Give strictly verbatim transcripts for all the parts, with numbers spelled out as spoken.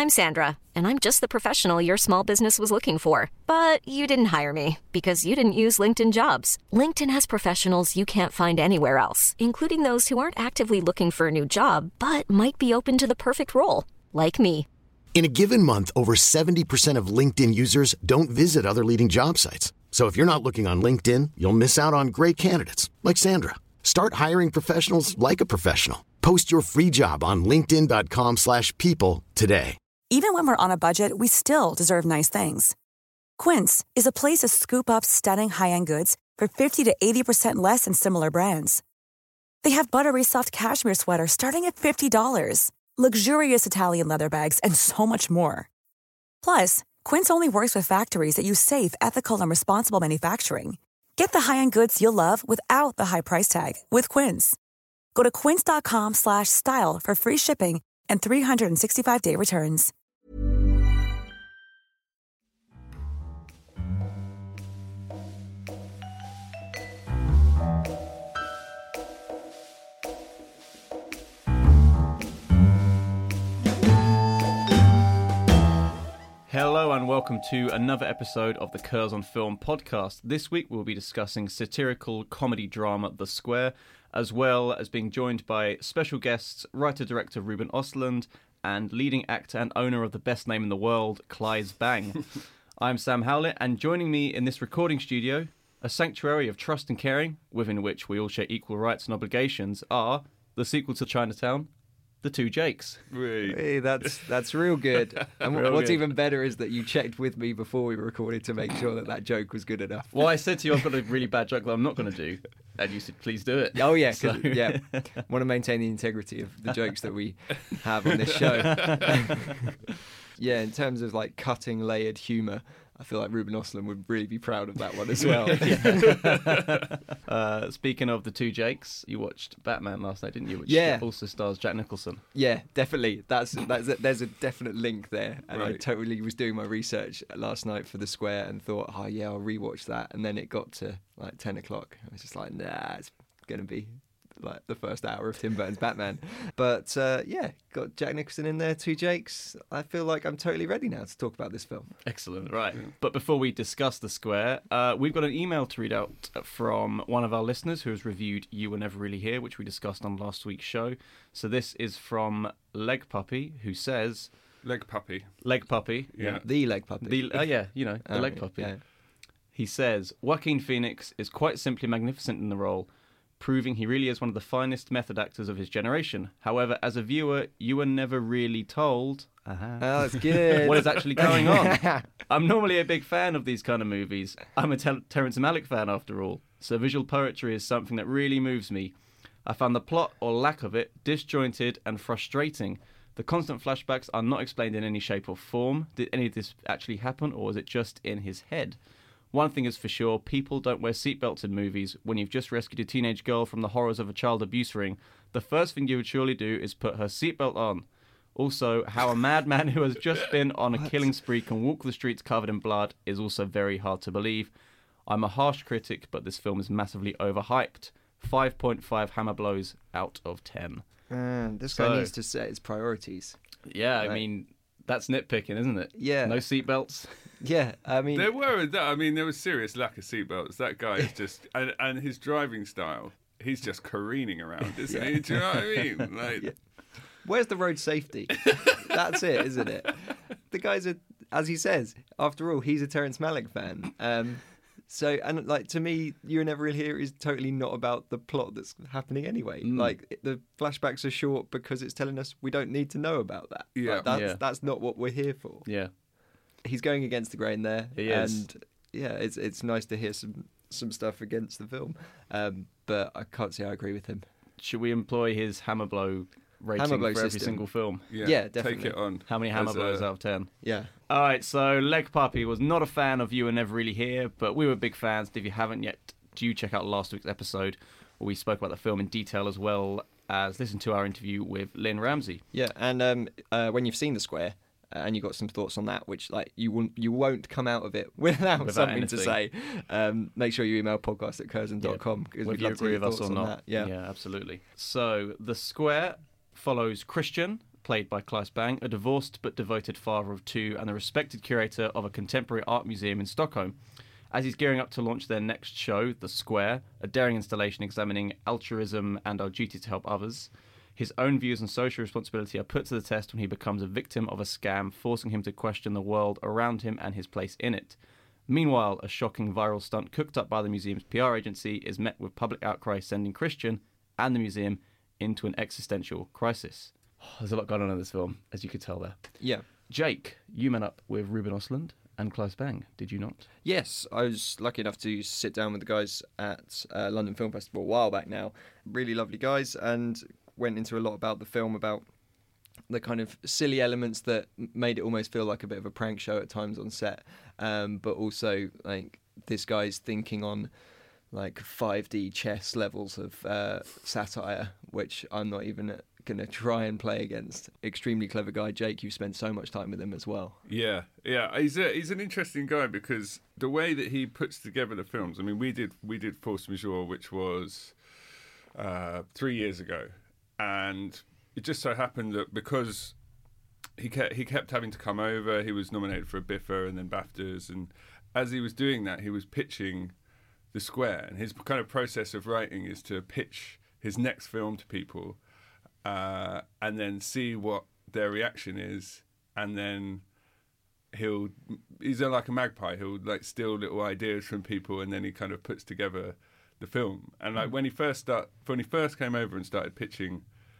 I'm Sandra, and I'm just the professional your small business was looking for. But you didn't hire me because you didn't use LinkedIn Jobs. LinkedIn has professionals you can't find anywhere else, including those who aren't actively looking for a new job, but might be open to the perfect role, like me. In a given month, over seventy percent of LinkedIn users don't visit other leading job sites. So if you're not looking on LinkedIn, you'll miss out on great candidates like Sandra. Start hiring professionals like a professional. Post your free job on linkedin dot com slash people today. Even when we're on a budget, we still deserve nice things. Quince is a place to scoop up stunning high-end goods for fifty to eighty percent less than similar brands. They have buttery soft cashmere sweaters starting at fifty dollars, luxurious Italian leather bags, and so much more. Plus, Quince only works with factories that use safe, ethical, and responsible manufacturing. Get the high-end goods you'll love without the high price tag with Quince. Go to quince dot com slash style for free shipping and three sixty-five day returns. Hello and welcome to another episode of the Curls on Film podcast. This week we'll be discussing satirical comedy drama The Square, as well as being joined by special guests, writer-director Ruben Östlund and leading actor and owner of the best name in the world, Clive Bang. I'm Sam Howlett, and joining me in this recording studio, a sanctuary of trust and caring, within which we all share equal rights and obligations, are the sequel to Chinatown, The Two Jakes. Hey, that's that's real good. And Real what's good. even better is that you checked with me before we recorded to make sure that that joke was good enough. Well, I said to you I've got a really bad joke that I'm not going to do, and you said, please do it. Oh, yeah, 'cause- So- yeah. Want to maintain the integrity of the jokes that we have on this show. Yeah, in terms of like cutting layered humour, I feel like Ruben Östlund would really be proud of that one as well. uh, speaking of The Two Jakes, you watched Batman last night, didn't you? Which Yeah. also stars Jack Nicholson. Yeah, definitely. That's that's a, there's a definite link there, and I Right. totally was doing my research last night for The Square and thought, oh yeah, I'll rewatch that, and then it got to like ten o'clock. I was just like, nah, it's gonna be like the first hour of Tim Burton's Batman. But uh, yeah, got Jack Nicholson in there, Two Jakes. I feel like I'm totally ready now to talk about this film. Excellent, right. But before we discuss The Square, uh, we've got an email to read out from one of our listeners who has reviewed You Were Never Really Here, which we discussed on last week's show. So this is from Leg Puppy, who says... Leg Puppy. Leg Puppy. Yeah. The leg puppet. The, uh, yeah, you know, the Oh, Leg Puppy. yeah. He says, Joaquin Phoenix is quite simply magnificent in the role, proving he really is one of the finest method actors of his generation. However, as a viewer, you were never really told uh-huh, Oh, that's good. what is actually going on. I'm normally a big fan of these kind of movies. I'm a Ter- Terrence Malick fan, after all, so visual poetry is something that really moves me. I found the plot, or lack of it, disjointed and frustrating. The constant flashbacks are not explained in any shape or form. Did any of this actually happen, or was it just in his head? One thing is for sure, people don't wear seatbelts in movies. When you've just rescued a teenage girl from the horrors of a child abuse ring, the first thing you would surely do is put her seatbelt on. Also, how a madman who has just been on a killing spree can walk the streets covered in blood is also very hard to believe. I'm a harsh critic, but this film is massively overhyped. five point five hammer blows out of ten. Man, this So- guy needs to set his priorities. Yeah, I Right. mean, that's nitpicking, isn't it? Yeah. No seatbelts. Yeah, I mean, There were, I mean, there was serious lack of seatbelts. That guy is just, and, and his driving style, he's just careening around, isn't he? Do you know what I mean? Like, where's the road safety? That's it, isn't it? The guy's a, as he says, after all, he's a Terrence Malick fan. Um, so, and like to me, You Were Never Really Here is totally not about the plot that's happening anyway. Mm. Like the flashbacks are short because it's telling us we don't need to know about that. Yeah. Like, that's Yeah. that's not what we're here for. Yeah. He's going against the grain there, He is. and yeah, it's it's nice to hear some some stuff against the film. Um, but I can't say I agree with him. Should we employ his hammer blow rating Hammer blow for every system. single film? yeah, Yeah, Take definitely. it on. How many hammer As, blows uh, out of ten? Yeah. All right, so Leg Puppy was not a fan of You Were Never Really Here, but we were big fans. If you haven't yet, do check out last week's episode where we spoke about the film in detail, as well as listen to our interview with Lynn Ramsey. Yeah, and um, uh, when you've seen The Square uh, and you got some thoughts on that, which like you won't you won't come out of it without, Without something to anything. say, um, make sure you email podcast at curzon dot com because Whether we'd you love to agree hear with us thoughts or on not. that. Yeah. yeah, absolutely. So The Square follows Christian, played by Claes Bang, a divorced but devoted father of two and the respected curator of a contemporary art museum in Stockholm. As he's gearing up to launch their next show, The Square, a daring installation examining altruism and our duty to help others, his own views on social responsibility are put to the test when he becomes a victim of a scam, forcing him to question the world around him and his place in it. Meanwhile, a shocking viral stunt cooked up by the museum's P R agency is met with public outcry, sending Christian and the museum into an existential crisis. Oh, there's a lot going on in this film, as you could tell there. Yeah. Jake, you met up with Ruben Östlund and Claes Bang, did you not? Yes, I was lucky enough to sit down with the guys at uh, London Film Festival a while back now. Really lovely guys, and went into a lot about the film, about the kind of silly elements that made it almost feel like a bit of a prank show at times on set, um, but also like this guy's thinking on like five D chess levels of uh, satire, which I'm not even going to try and play against. Extremely clever guy. Jake, you've spent so much time with him as well. Yeah, yeah, he's a, he's an interesting guy because the way that he puts together the films. I mean, we did we did Force Majeure, which was uh, three years ago, and it just so happened that because he kept, he kept having to come over, he was nominated for a BIFA and then BAFTAs, and as he was doing that, he was pitching The Square, and his kind of process of writing is to pitch his next film to people, uh, and then see what their reaction is, and then he'll he's like a magpie. He'll like steal little ideas from people, and then he kind of puts together the film. And like when he first start when he first came over and started pitching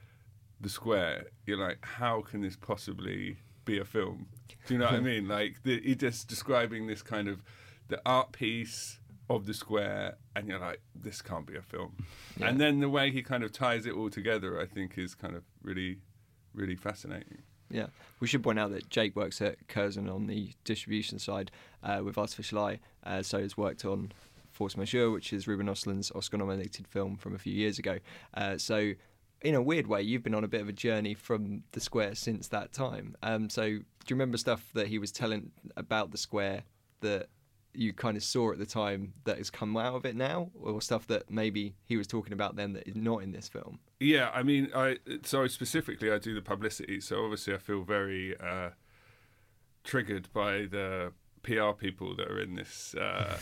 The Square, you're like, how can this possibly be a film? Do you know what I mean? Like the, he just describing this kind of the art piece of The Square, and you're like, this can't be a film. Yeah. And then the way he kind of ties it all together, I think, is kind of really, really fascinating. Yeah, we should point out that Jake works at Curzon on the distribution side uh, with Artificial Eye, uh, so he's worked on Force Majeure, which is Ruben Östlund's Oscar-nominated film from a few years ago. Uh, so, in a weird way, you've been on a bit of a journey from The Square since that time. Um, so, do you remember stuff that he was telling about The Square that you kind of saw at the time that has come out of it now, or stuff that maybe he was talking about then that is not in this film? Yeah, I mean, I so specifically I do the publicity, so obviously I feel very uh, triggered by the P R people that are in this uh,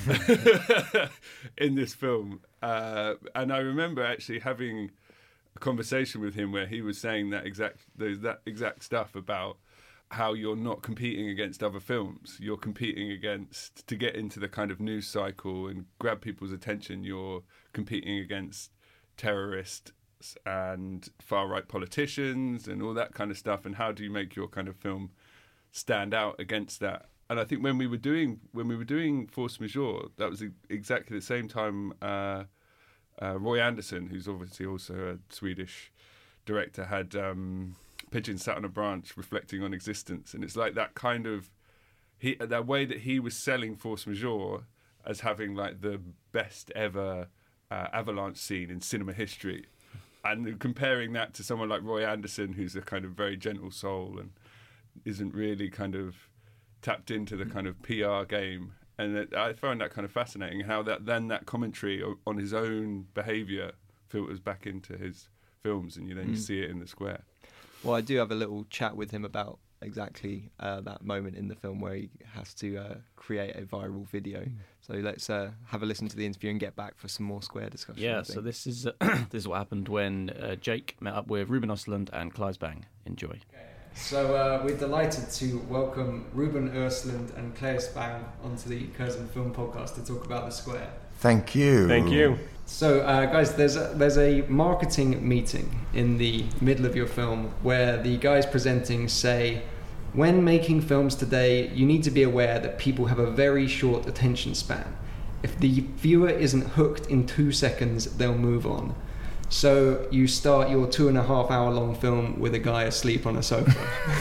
in this film, uh, and I remember actually having a conversation with him where he was saying that exact those, that exact stuff about how you're not competing against other films. You're competing against, to get into the kind of news cycle and grab people's attention, you're competing against terrorists and far-right politicians and all that kind of stuff. And how do you make your kind of film stand out against that? And I think when we were doing when we were doing Force Majeure, that was exactly the same time uh, uh, Roy Andersson, who's obviously also a Swedish director, had... Um, Pigeon Sat on a Branch, reflecting on existence, and it's like that kind of he that way that he was selling Force Majeure as having like the best ever uh, avalanche scene in cinema history, and comparing that to someone like Roy Andersson, who's a kind of very gentle soul and isn't really kind of tapped into the kind of P R game, and it, I found that kind of fascinating how that then that commentary on his own behaviour filters back into his films, and you then mm. you see it in The Square. Well, I do have a little chat with him about exactly uh, that moment in the film where he has to uh, create a viral video. Mm. So let's uh, have a listen to the interview and get back for some more Square discussion. Yeah, so this is uh, this is what happened when uh, Jake met up with Ruben Östlund and Claes Bang. Enjoy. Okay. So uh, we're delighted to welcome Ruben Östlund and Claes Bang onto the Curzon Film Podcast to talk about The Square. Thank you. Thank you. So, uh, guys, there's a, there's a marketing meeting in the middle of your film where the guys presenting say, when making films today, you need to be aware that people have a very short attention span. If the viewer isn't hooked in two seconds, they'll move on. So you start your two and a half hour long film with a guy asleep on a sofa.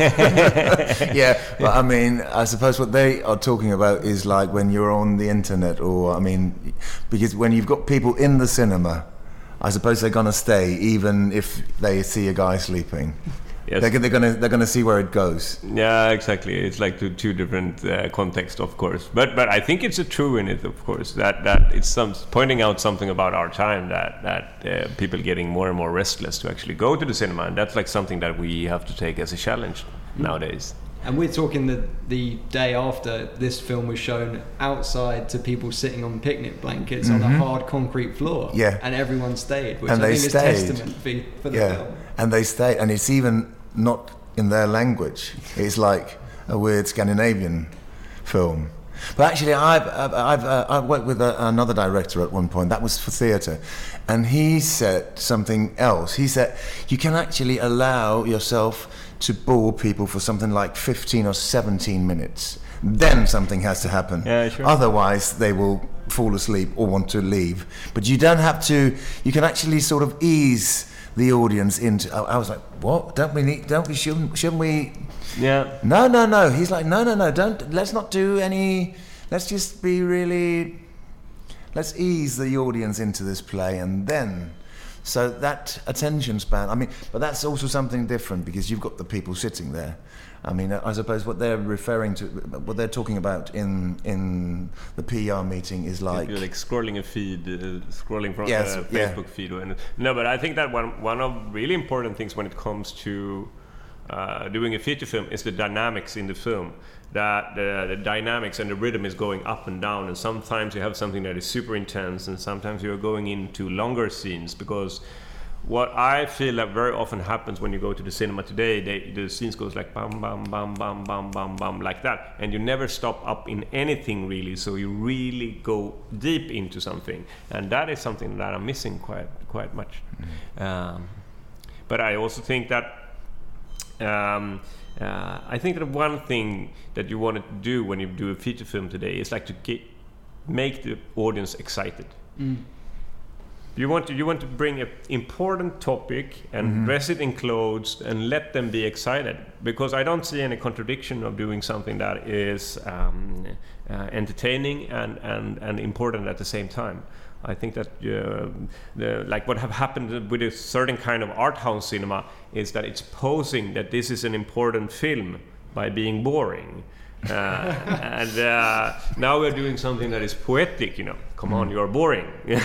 Yeah, but I mean, I suppose what they are talking about is like when you're on the internet, or I mean, because when you've got people in the cinema, I suppose they're going to stay even if they see a guy sleeping. Yes. They're, they're gonna they're gonna see where it goes. Yeah, exactly. It's like two, two different uh, contexts, of course. But but I think it's a true in it, of course. That that it's some pointing out something about our time that that uh, people getting more and more restless to actually go to the cinema, and that's like something that we have to take as a challenge mm. nowadays. And we're talking the the day after this film was shown outside to people sitting on picnic blankets mm-hmm. on a hard concrete floor. Yeah. And everyone stayed, which and I they think stayed. is testament for, for the yeah. film. And they stayed. And it's even not in their language. It's like a weird Scandinavian film. But actually, I've, I've, I've uh, I worked with a, another director at one point. That was for theatre. And he said something else. He said, you can actually allow yourself to bore people for something like fifteen or seventeen minutes. Then something has to happen. Yeah, sure. Otherwise, they will fall asleep or want to leave. But you don't have to, you can actually sort of ease the audience into, I, I was like, what? Don't we need, don't we, shouldn't, shouldn't we? Yeah. No, no, no. He's like, no, no, no, don't, let's not do any, let's just be really, let's ease the audience into this play and then. So that attention span, I mean, but that's also something different because you've got the people sitting there. I mean, I suppose what they're referring to, what they're talking about in in the P R meeting is like... You're like scrolling a feed, uh, scrolling from yes, a yeah. Facebook feed. And, no, but I think that one, one of really important things when it comes to uh, doing a feature film is the dynamics in the film. That the, the dynamics and the rhythm is going up and down, and sometimes you have something that is super intense, and sometimes you're going into longer scenes. Because what I feel that very often happens when you go to the cinema today, they, the scenes goes like bam, bam, bam, bam, bam, bam, bam, like that, and you never stop up in anything really. So you really go deep into something, and that is something that I'm missing quite quite much. Mm-hmm. Um, but I also think that. Um, Uh, I think that one thing that you want to do when you do a feature film today is like to get, make the audience excited. Mm. You want to you want to bring an important topic and mm-hmm. dress it in clothes and let them be excited, because I don't see any contradiction of doing something that is um, uh, entertaining and, and, and important at the same time. I think that uh, the, like what have happened with a certain kind of art house cinema is that it's posing that this is an important film by being boring. Uh, and uh, now we're doing something that is poetic, you know. Come on, you're boring.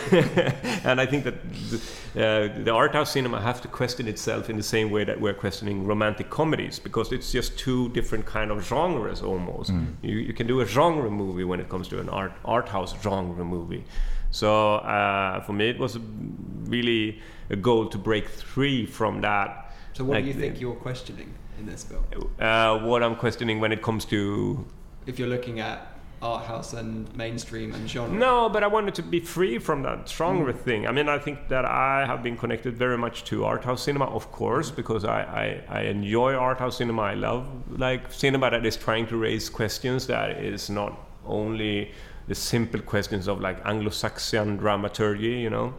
And I think that the, uh, the art house cinema have to question itself in the same way that we're questioning romantic comedies, because it's just two different kind of genres almost. Mm. You, you can do a genre movie when it comes to an art art house genre movie. So uh, for me, it was really a goal to break free from that. So what like, do you think you're questioning in this film? Uh, what I'm questioning when it comes to... If you're looking at art house and mainstream and genre. No, but I wanted to be free from that genre mm. thing. I mean, I think that I have been connected very much to art house cinema, of course, because I, I, I enjoy art house cinema. I love like cinema that is trying to raise questions that is not only the simple questions of like Anglo-Saxon dramaturgy, you know.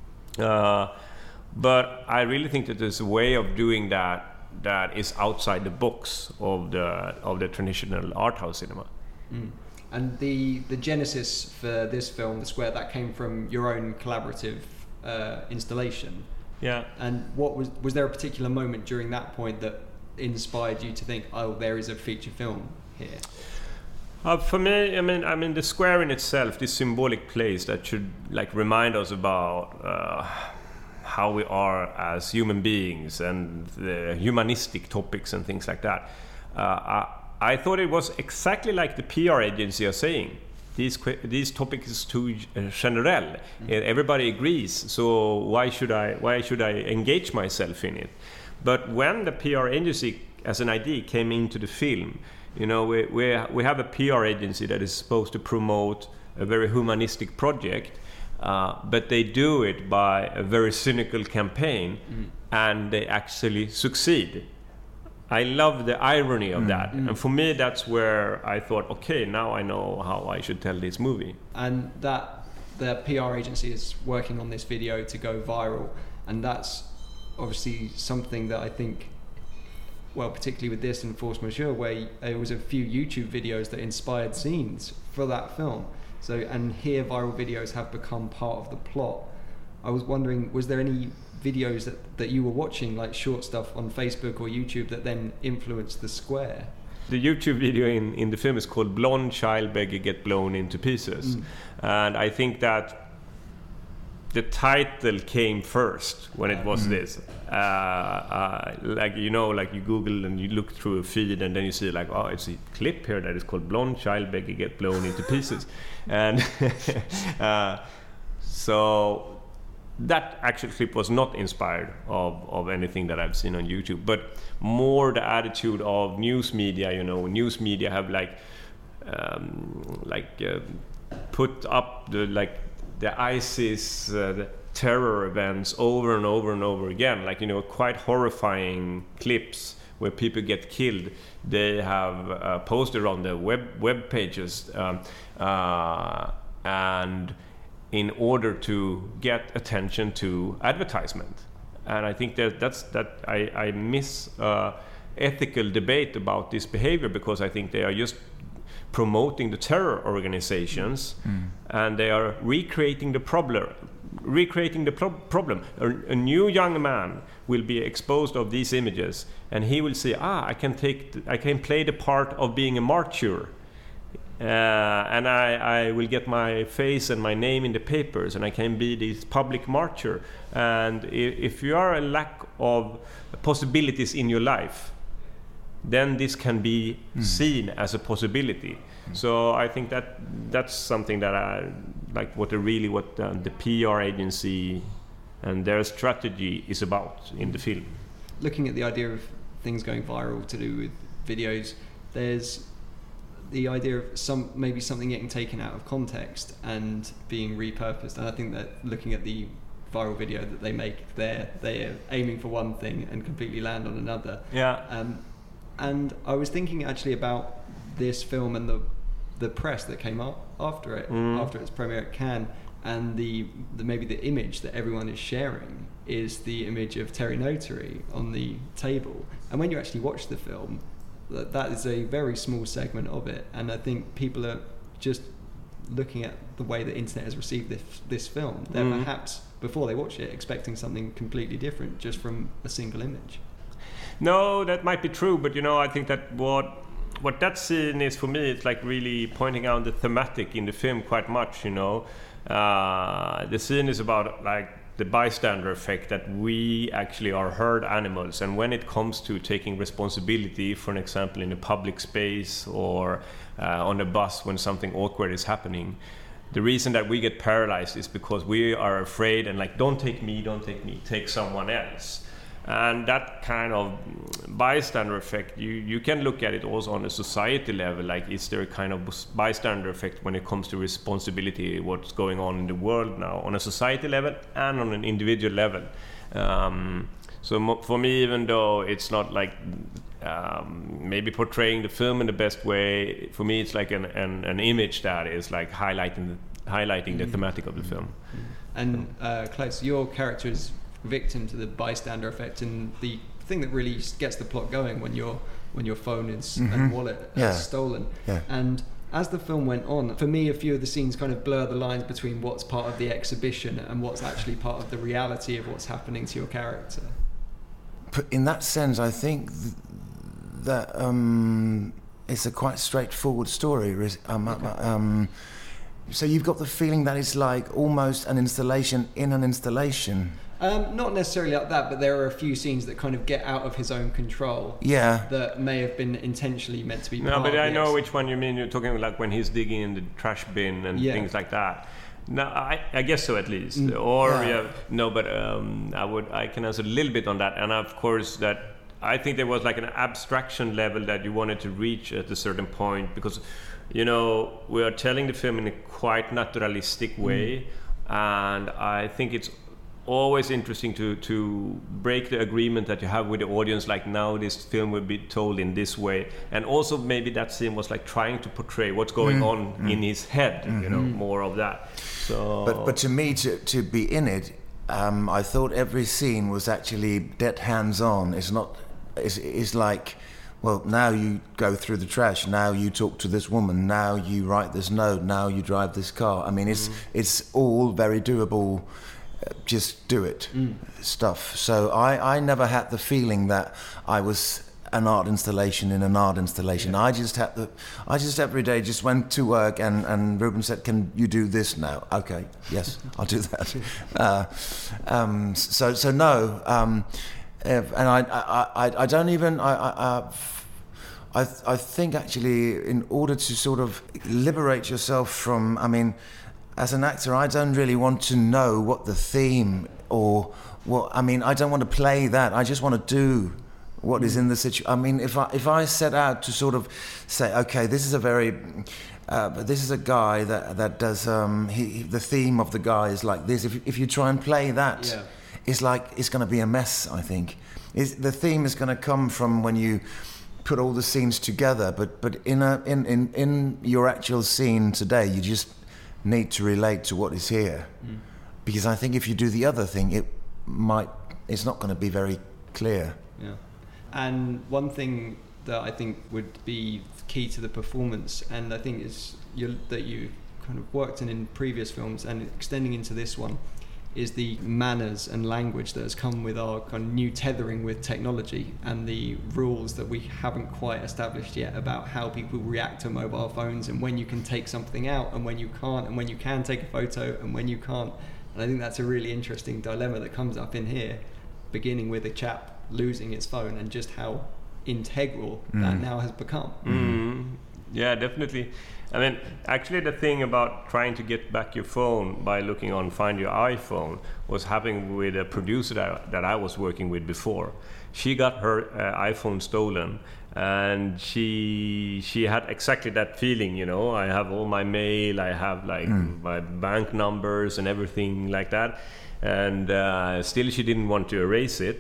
Uh, but I really think that there's a way of doing that that is outside the box of the of the traditional art house cinema. Mm. And the the genesis for this film, The Square, that came from your own collaborative uh, installation. Yeah. And what was was there a particular moment during that point that inspired you to think, oh, there is a feature film here? Uh, for me, I mean, I mean, the square in itself, this symbolic place that should like remind us about uh, how we are as human beings and the humanistic topics and things like that. Uh, I, I thought it was exactly like the P R agency are saying. These these topics is too uh, general. Mm-hmm. Everybody agrees. So why should I why should I engage myself in it? But when the P R agency as an idea came into the film, you know, we we we have a P R agency that is supposed to promote a very humanistic project, uh, but they do it by a very cynical campaign, mm. and they actually succeed. I love the irony of mm. that, mm. and for me, that's where I thought, okay, now I know how I should tell this movie. And that the P R agency is working on this video to go viral, and that's obviously something that I think, well, particularly with this and Force Majeure, where there was a few YouTube videos that inspired scenes for that film. So, and here viral videos have become part of the plot. I was wondering, was there any videos that, that you were watching, like short stuff on Facebook or YouTube, that then influenced the square? The YouTube video in, in the film is called Blonde Child Beggar Get Blown into Pieces. Mm. And I think that the title came first when it was mm. this. Uh, uh, like, you know, like you Google and you look through a feed and then you see like, oh, it's a clip here that is called Blonde Child Beggar Get Blown into Pieces. And uh, so that actual clip was not inspired of, of anything that I've seen on YouTube, but more the attitude of news media. You know, news media have like um, like uh, put up the like the ISIS uh, the terror events over and over and over again, like, you know, quite horrifying clips where people get killed. They have uh, posted on their web web pages, um, uh, and in order to get attention to advertisement. And I think that that's that I, I miss uh, ethical debate about this behavior, because I think they are just promoting the terror organizations, mm. and they are recreating the problem. Recreating the pro- problem. A, a new young man will be exposed of these images, and he will say, "Ah, I can take, th- I can play the part of being a martyr, uh, and I, I will get my face and my name in the papers, and I can be this public martyr." And if, if you are a lack of possibilities in your life, then this can be mm. seen as a possibility. Mm. So I think that that's something that I like, what the really what uh, the P R agency and their strategy is about in the film. Looking at the idea of things going viral to do with videos, there's the idea of some maybe something getting taken out of context and being repurposed. And I think that looking at the viral video that they make, they're they're aiming for one thing and completely land on another. Yeah. Um, and I was thinking actually about this film and the the press that came up after it, mm. after its premiere at Cannes, and the, the maybe the image that everyone is sharing is the image of Terry Notary on the table. And when you actually watch the film, that, that is a very small segment of it. And I think people are just looking at the way the internet has received this this film. They're mm. perhaps, before they watch it, expecting something completely different just from a single image. No, that might be true, but you know, I think that what what that scene is for me, it's like really pointing out the thematic in the film quite much. You know, uh, the scene is about like the bystander effect, that we actually are herd animals, and when it comes to taking responsibility, for an example, in a public space or uh, on a bus when something awkward is happening, the reason that we get paralyzed is because we are afraid and like, don't take me, don't take me, take someone else. And that kind of bystander effect, you, you can look at it also on a society level. Like, is there a kind of bystander effect when it comes to responsibility, what's going on in the world now, on a society level and on an individual level? Um, so mo- for me, even though it's not like um, maybe portraying the film in the best way, for me it's like an, an, an image that is like highlighting the, highlighting the thematic of the film. And uh, Klaus, your character is victim to the bystander effect, and the thing that really gets the plot going when your when your phone is mm-hmm. and wallet yeah. is stolen. Yeah. And as the film went on, for me, a few of the scenes kind of blur the lines between what's part of the exhibition and what's actually part of the reality of what's happening to your character. In that sense, I think th- that um, it's a quite straightforward story. Um, okay. um, so you've got the feeling that it's like almost an installation in an installation. Um, not necessarily like that, but there are a few scenes that kind of get out of his own control. Yeah. That may have been intentionally meant to be. No, part but of I the know ex- which one you mean. You're talking like when he's digging in the trash bin and yeah. things like that. No, I, I guess so at least. Mm, or yeah. yeah, no, but um, I would I can answer a little bit on that. And of course that I think there was like an abstraction level that you wanted to reach at a certain point, because you know we are telling the film in a quite naturalistic way, mm. and I think it's always interesting to to break the agreement that you have with the audience, like now this film will be told in this way, and also maybe that scene was like trying to portray what's going mm. on mm. in his head, mm-hmm. you know, more of that. So but but to me, to to be in it, um, I thought every scene was actually dead hands on. It's not it's, it's like, well, now you go through the trash, now you talk to this woman, now you write this note, now you drive this car. I mean, it's mm. it's all very doable just do it Mm. stuff. So I, I never had the feeling that I was an art installation in an art installation. Yeah. I just had the, I just every day just went to work and, and Ruben said, can you do this now? Okay, yes, I'll do that. Uh, um, so so no, um, if, and I, I, I, I don't even, I, I, I, I think actually in order to sort of liberate yourself from, I mean, as an actor, I don't really want to know what the theme or what, I mean, I don't want to play that. I just want to do what is in the situation. I mean, if I if I set out to sort of say, okay, this is a very, uh, this is a guy that that does. Um, he, he, the theme of the guy is like this. If if you try and play that, Yeah. it's like it's going to be a mess. I think it's, the theme is going to come from when you put all the scenes together. But but in a in in in your actual scene today, you just need to relate to what is here, mm. because I think if you do the other thing, it might it's not going to be very clear. Yeah. And one thing that I think would be key to the performance, and I think is you, that you kind of worked in in previous films and extending into this one, is the manners and language that has come with our kind of new tethering with technology and the rules that we haven't quite established yet about how people react to mobile phones and when you can take something out and when you can't, and when you can take a photo and when you can't. And I think that's a really interesting dilemma that comes up in here, beginning with a chap losing his phone and just how integral mm. that now has become. Mm. Yeah, definitely. I mean, actually the thing about trying to get back your phone by looking on Find Your iPhone was happening with a producer that, that I was working with before. She got her uh, iPhone stolen, and she she had exactly that feeling, you know, I have all my mail, I have like mm. my bank numbers and everything like that, and uh, still she didn't want to erase it.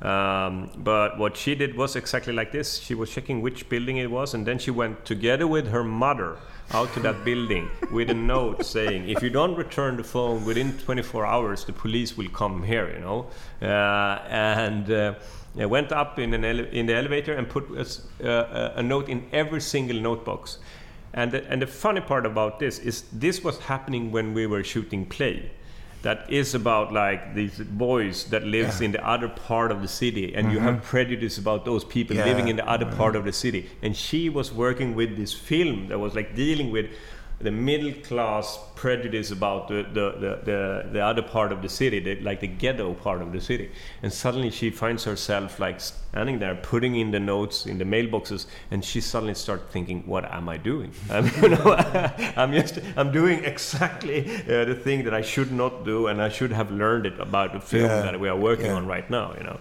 Um, but what she did was exactly like this. She was checking which building it was, and then she went together with her mother out to that building with a note saying, if you don't return the phone within twenty-four hours, the police will come here, you know. Uh, and uh, I went up in, an ele- in the elevator and put a, uh, a note in every single note box. And the, and the funny part about this is this was happening when we were shooting Play. That is about like these boys that lives yeah. in the other part of the city, and mm-hmm. you have prejudice about those people yeah. living in the other mm-hmm. part of the city. And she was working with this film that was like dealing with the middle class prejudice about the the, the, the, the other part of the city, the, like the ghetto part of the city. And suddenly she finds herself like standing there, putting in the notes in the mailboxes, and she suddenly starts thinking, "What am I doing? I'm, you know, I'm just I'm doing exactly uh, the thing that I should not do, and I should have learned it about the film yeah. that we are working yeah. on right now." You know.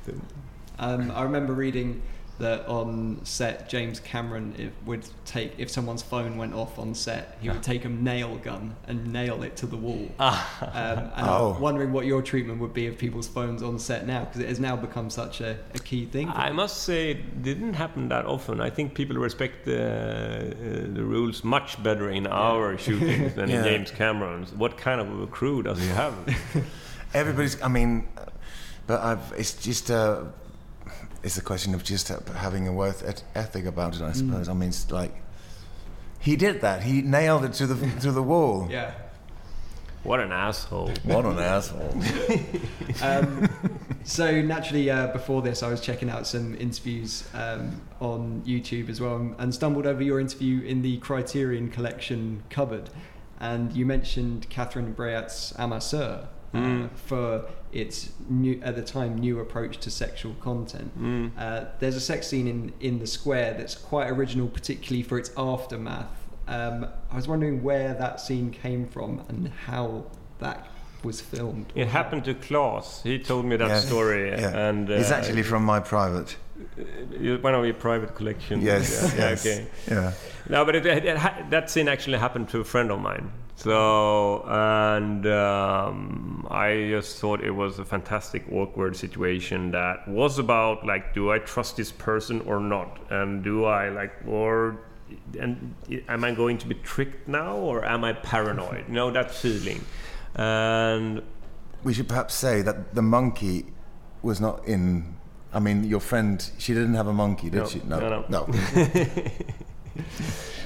Um, I remember reading that on set, James Cameron it would take, if someone's phone went off on set, he would take a nail gun and nail it to the wall. um, and oh. I'm wondering what your treatment would be of people's phones on set now, because it has now become such a, a key thing. I must say it didn't happen that often. I think people respect the, uh, the rules much better in yeah. our shootings than yeah. in James Cameron's. What kind of a crew does he have? Everybody's, I mean, but I've, it's just uh, it's a question of just having a worth ethic about it, I suppose. Mm. I mean, it's like he did that. He nailed it to the to the wall. Yeah. What an asshole! What an asshole! um, so naturally, uh, before this, I was checking out some interviews um, on YouTube as well, and stumbled over your interview in the Criterion Collection cupboard, and you mentioned Catherine Breillat's Amateur. Mm. Uh, for its new, at the time, new approach to sexual content. Mm. Uh, there's a sex scene in, in The Square that's quite original, particularly for its aftermath. Um, I was wondering where that scene came from and how that was filmed. It happened to Claes. He told me that yes. story. Yeah. And uh, it's actually from my private. One of your private collections. Yes. Yeah. yes. Okay. Yeah. No, but it, it, it ha- that scene actually happened to a friend of mine. So, and um, I just thought it was a fantastic awkward situation that was about like, do I trust this person or not? And do I like, or and am I going to be tricked now, or am I paranoid? You know, that feeling. And we should perhaps say that the monkey was not in. I mean, your friend, she didn't have a monkey, did no, she? No, no, no. Uh,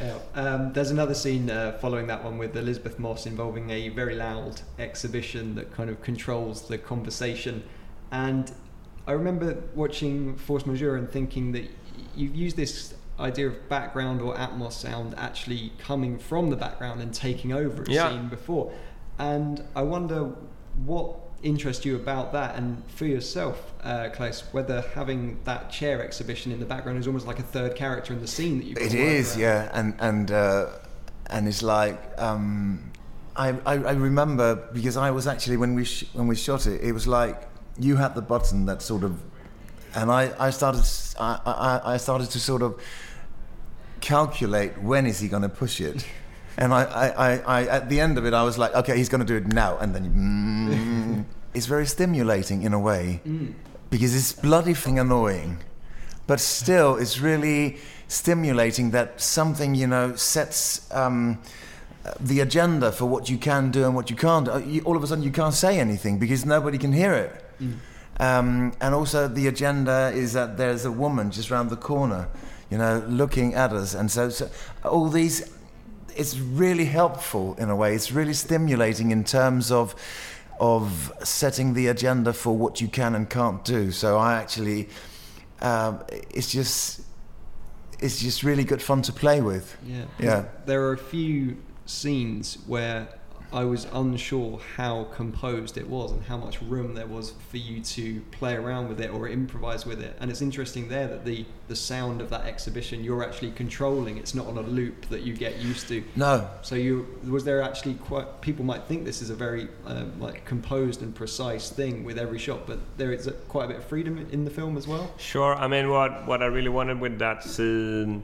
Yeah. Um, there's another scene uh, following that one with Elizabeth Moss involving a very loud exhibition that kind of controls the conversation. And I remember watching Force Majeure and thinking that you've used this idea of background or Atmos sound actually coming from the background and taking over a Yeah. scene before. And I wonder what interests you about that, and for yourself, uh, Klaus, whether having that chair exhibition in the background is almost like a third character in the scene that you've got It to work is, around. yeah, and and uh, and it's like um, I, I I remember because I was actually when we sh- when we shot it, it was like you had the button that sort of, and I I started I I, I started to sort of calculate when is he going to push it. And I, I, I, I, at the end of it, I was like, okay, he's going to do it now. And then mm, it's very stimulating in a way, mm. because it's bloody thing annoying. But still, it's really stimulating that something, you know, sets um, the agenda for what you can do and what you can't do. You, all of a sudden, you can't say anything because nobody can hear it. Mm. Um, and also, the agenda is that there's a woman just round the corner, you know, looking at us. And so, so all these... It's really helpful in a way. It's really stimulating in terms of of setting the agenda for what you can and can't do. So I actually, um, it's just it's just really good fun to play with. Yeah. Yeah. There are a few scenes where I was unsure how composed it was and how much room there was for you to play around with it or improvise with it. And it's interesting there that the, the sound of that exhibition you're actually controlling. It's not on a loop that you get used to. No. So you was there actually quite, people might think this is a very uh, like composed and precise thing with every shot, but there is a, quite a bit of freedom in the film as well. Sure. I mean, what what I really wanted with that scene,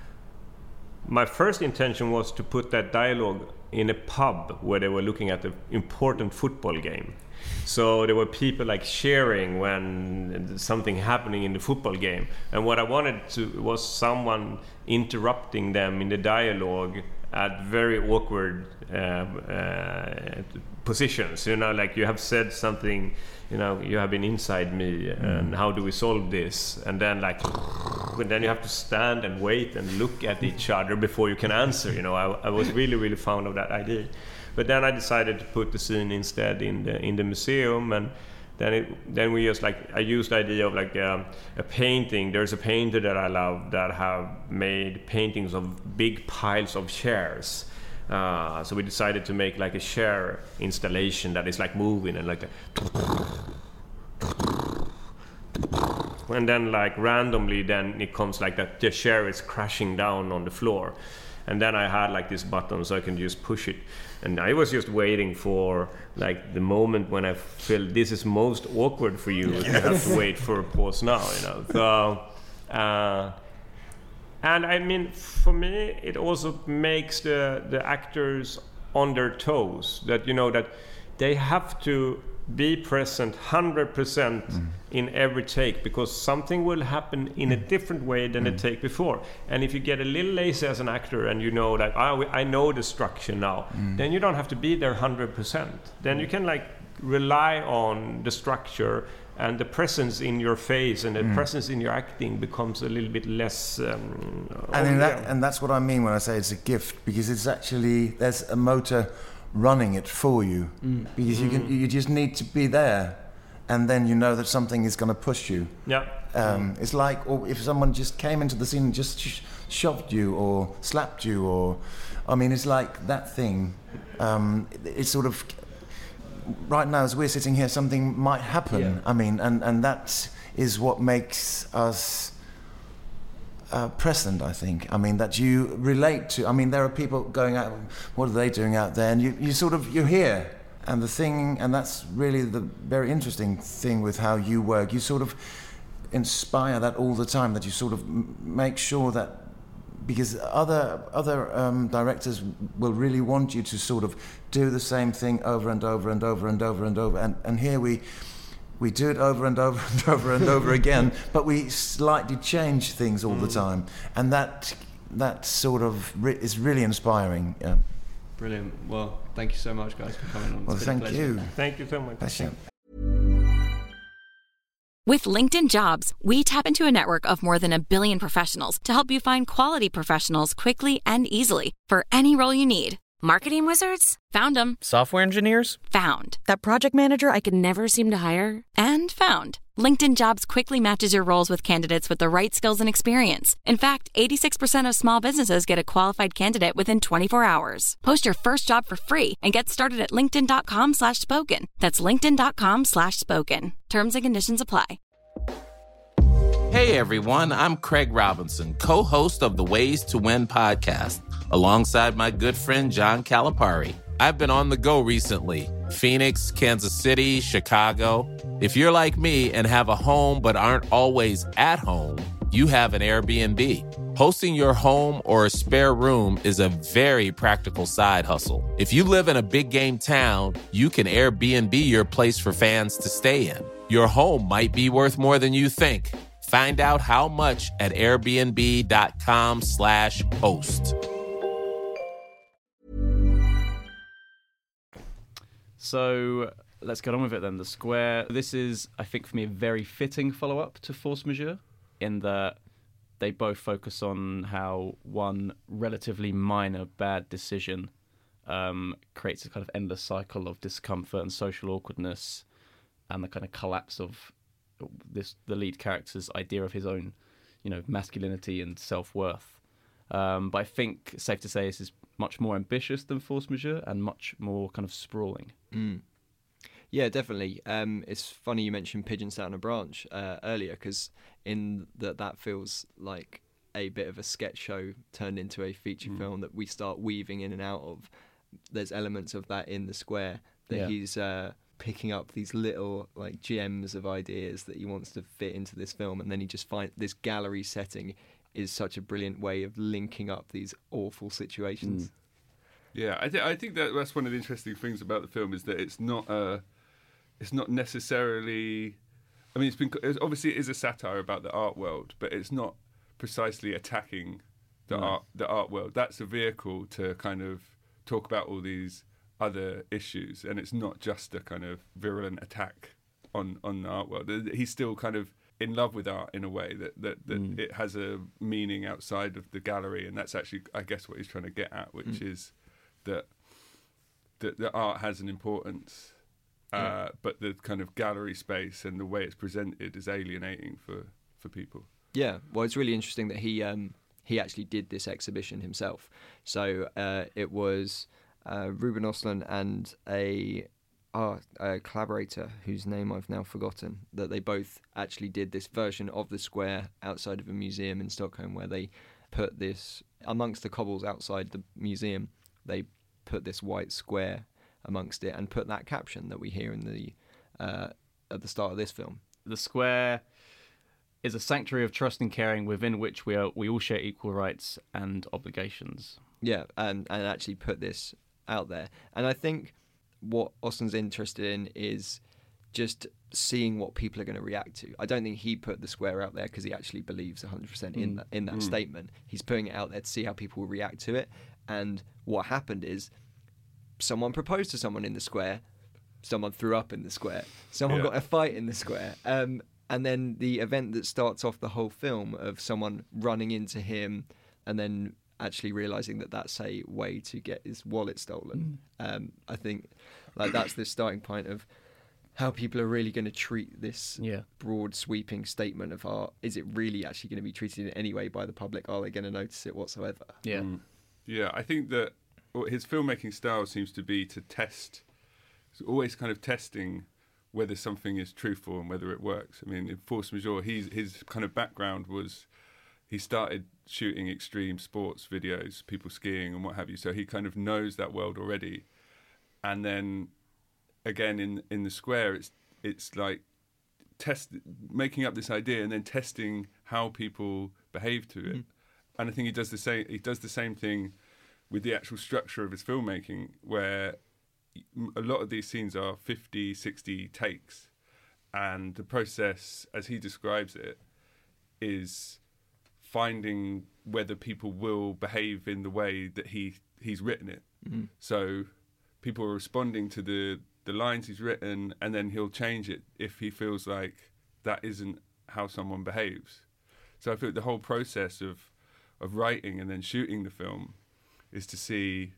my first intention was to put that dialogue in a pub where they were looking at an important football game. So there were people like cheering when something happening in the football game. And what I wanted to was someone interrupting them in the dialogue at very awkward uh, uh, positions. You know, like you have said something, you know, you have been inside me, and how do we solve this? And then like, and then you have to stand and wait and look at each other before you can answer. You know, I, I was really, really fond of that idea. But then I decided to put the scene instead in the in the museum, and then it then we just like I used the idea of like um, a painting. There's a painter that I love that have made paintings of big piles of chairs. Uh, so we decided to make like a chair installation that is like moving and like the and then like randomly then it comes like that the chair is crashing down on the floor. And then I had like this button so I can just push it. And I was just waiting for like the moment when I feel this is most awkward for you. Yes. You have to wait for a pause now, you know. So, uh, and I mean, for me, it also makes the, the actors on their toes. That, you know, that they have to be present one hundred percent mm. in every take, because something will happen in a different way than mm. the take before. And if you get a little lazy as an actor and you know that oh, I know the structure now, mm. then you don't have to be there one hundred percent. Then you can like rely on the structure, and the presence in your face and the mm. presence in your acting becomes a little bit less um, and, in that, and that's what I mean when I say it's a gift, because it's actually there's a motor running it for you, mm. because you can you just need to be there, and then you know that something is going to push you. Yeah. Um, it's like, or if someone just came into the scene and just sh- shoved you or slapped you, or I mean, it's like that thing. Um, it, it's sort of right now as we're sitting here, something might happen. Yeah. I mean, and and that is what makes us Uh, present, I think. I mean, that you relate to. I mean, there are people going out, what are they doing out there? And you, you sort of, you're here. And the thing, and that's really the very interesting thing with how you work, you sort of inspire that all the time, that you sort of m- make sure that, because other other um, directors will really want you to sort of do the same thing over and over and over and over and over. And, and here we, We do it over and over and over and over again, but we slightly change things all mm. the time, and that that sort of re- is really inspiring. Yeah. Brilliant. Well, thank you so much, guys, for coming on. Well, thank you. Thank you so much. Pleasure. With LinkedIn Jobs, we tap into a network of more than a billion professionals to help you find quality professionals quickly and easily for any role you need. Marketing wizards? Found them. Software engineers? Found. That project manager I could never seem to hire? And found. LinkedIn Jobs quickly matches your roles with candidates with the right skills and experience. In fact, eighty-six percent of small businesses get a qualified candidate within twenty-four hours. Post your first job for free and get started at linkedin.com slash spoken. That's linkedin.com slash spoken. Terms and conditions apply. Hey everyone, I'm Craig Robinson, co-host of the Ways to Win podcast, alongside my good friend John Calipari. I've been on the go recently. Phoenix, Kansas City, Chicago. If you're like me and have a home but aren't always at home, you have an Airbnb. Hosting your home or a spare room is a very practical side hustle. If you live in a big game town, you can Airbnb your place for fans to stay in. Your home might be worth more than you think. Find out how much at airbnb.com slash host. So let's get on with it then. The Square. This is, I think, for me, a very fitting follow-up to Force Majeure, in that they both focus on how one relatively minor bad decision um, creates a kind of endless cycle of discomfort and social awkwardness, and the kind of collapse of this the lead character's idea of his own, you know, masculinity and self-worth. Um, but I think it's safe to say this is much more ambitious than Force Majeure and much more kind of sprawling. Mm. Yeah, definitely. Um, it's funny you mentioned Pigeon Sat on a Branch uh, earlier, because in that that feels like a bit of a sketch show turned into a feature mm. film that we start weaving in and out of. There's elements of that in The Square that yeah. he's uh, picking up these little like gems of ideas that he wants to fit into this film, and then he just finds this gallery setting is such a brilliant way of linking up these awful situations. Mm. Yeah, I, th- I think that that's one of the interesting things about the film, is that it's not uh, it's not necessarily. I mean, it's been it's, obviously it is a satire about the art world, but it's not precisely attacking the no. art the art world. That's a vehicle to kind of talk about all these other issues, and it's not just a kind of virulent attack on on the art world. He's still kind of in love with art in a way that that, that mm. it has a meaning outside of the gallery, and that's actually, I guess, what he's trying to get at, which mm. is that that the art has an importance, uh, yeah. but the kind of gallery space and the way it's presented is alienating for, for people. Yeah, well, it's really interesting that he um, he actually did this exhibition himself. So uh, it was uh, Ruben Östlund and a, uh, a collaborator whose name I've now forgotten, that they both actually did this version of the Square outside of a museum in Stockholm, where they put this, amongst the cobbles outside the museum, they put this white square amongst it and put that caption that we hear in the uh, at the start of this film. The Square is a sanctuary of trust and caring within which we are we all share equal rights and obligations. Yeah, and and actually put this out there. And I think what Östlund's interested in is just seeing what people are going to react to. I don't think he put the Square out there because he actually believes one hundred percent in mm. that in that mm. statement. He's putting it out there to see how people will react to it. And what happened is someone proposed to someone in the Square, someone threw up in the Square, someone yeah. got a fight in the Square. Um, and then the event that starts off the whole film of someone running into him and then actually realising that that's a way to get his wallet stolen. Mm. Um, I think like that's the starting point of how people are really going to treat this yeah. broad sweeping statement of art. Is it really actually going to be treated in any way by the public? Are they going to notice it whatsoever? Yeah. Mm. Yeah, I think that his filmmaking style seems to be to test, always kind of testing whether something is truthful and whether it works. I mean, in Force Majeure, he's, his kind of background was he started shooting extreme sports videos, people skiing and what have you, so he kind of knows that world already. And then, again, in in The Square, it's it's like test making up this idea and then testing how people behave to it. Mm. And I think he does the same. He does the same thing with the actual structure of his filmmaking, where a lot of these scenes are fifty, sixty takes, and the process, as he describes it, is finding whether people will behave in the way that he he's written it. Mm-hmm. So people are responding to the the lines he's written, and then he'll change it if he feels like that isn't how someone behaves. So I feel the whole process of of writing and then shooting the film is to see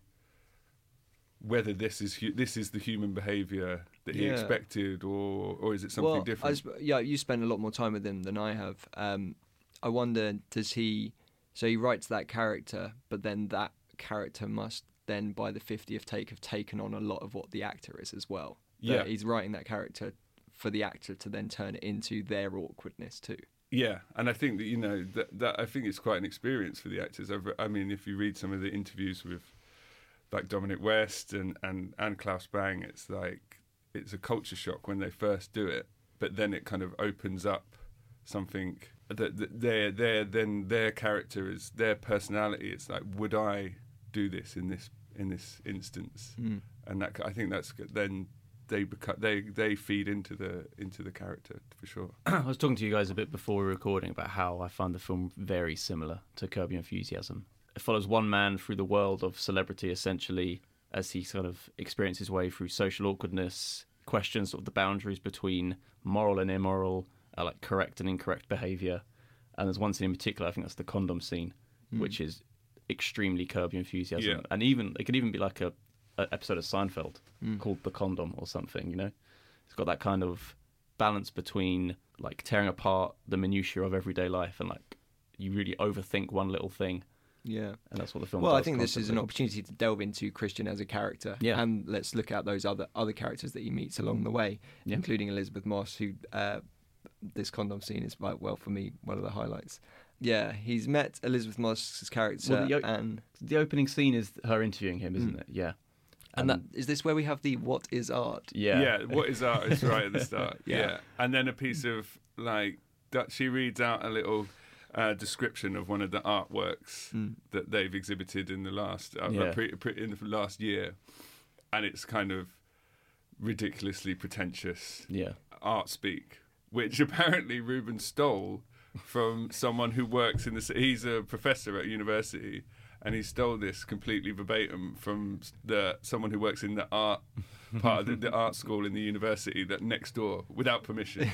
whether this is hu- this is the human behaviour that he Yeah. expected, or or is it something well, different? I sp- yeah, you spend a lot more time with him than I have. Um, I wonder, does he? So he writes that character, but then that character must then, by the fiftieth take, have taken on a lot of what the actor is as well. That Yeah. he's writing that character for the actor to then turn it into their awkwardness too. Yeah, and I think that you know that, that I think it's quite an experience for the actors. I've, I mean, if you read some of the interviews with like Dominic West and, and, and Klaus Bang, it's like it's a culture shock when they first do it, but then it kind of opens up something that, that their their then their character is their personality. It's like, would I do this in this in this instance? Mm. And that I think that's good. Then they become they they feed into the into the character for sure. I was talking to you guys a bit before we were recording about how I find the film very similar to Curb Your Enthusiasm. It follows one man through the world of celebrity, essentially, as he sort of experiences his way through social awkwardness, questions sort of the boundaries between moral and immoral, uh, like correct and incorrect behaviour. And there's one scene in particular, I think that's the condom scene, Mm. which is extremely Curb Your Enthusiasm. Yeah. And even it could even be like a, a episode of Seinfeld Mm. called The Condom or something, you know? It's got that kind of balance between like tearing apart the minutiae of everyday life and like you really overthink one little thing. Yeah, and that's what the film well, does I think this is an constantly. opportunity to delve into Christian as a character, Yeah. and let's look at those other other characters that he meets along the way, Yeah. including Elizabeth Moss, who uh, this condom scene is, like, well, for me, one of the highlights. Yeah, he's met Elizabeth Moss's character, Well, the, o- and the opening scene is her interviewing him, isn't Mm. it? Yeah. and that is this where we have the what is art? Yeah. Yeah, what is art is right at the start. Yeah. yeah. And then a piece of, like, that she reads out a little uh, description of one of the artworks Mm. that they've exhibited in the last uh, Yeah. uh, pre- pre- in the last year. And it's kind of ridiculously pretentious Yeah. art speak, which apparently Ruben stole from someone who works in the... He's a professor at university, and he stole this completely verbatim from the someone who works in the art part of the, the art school in the university that next door without permission.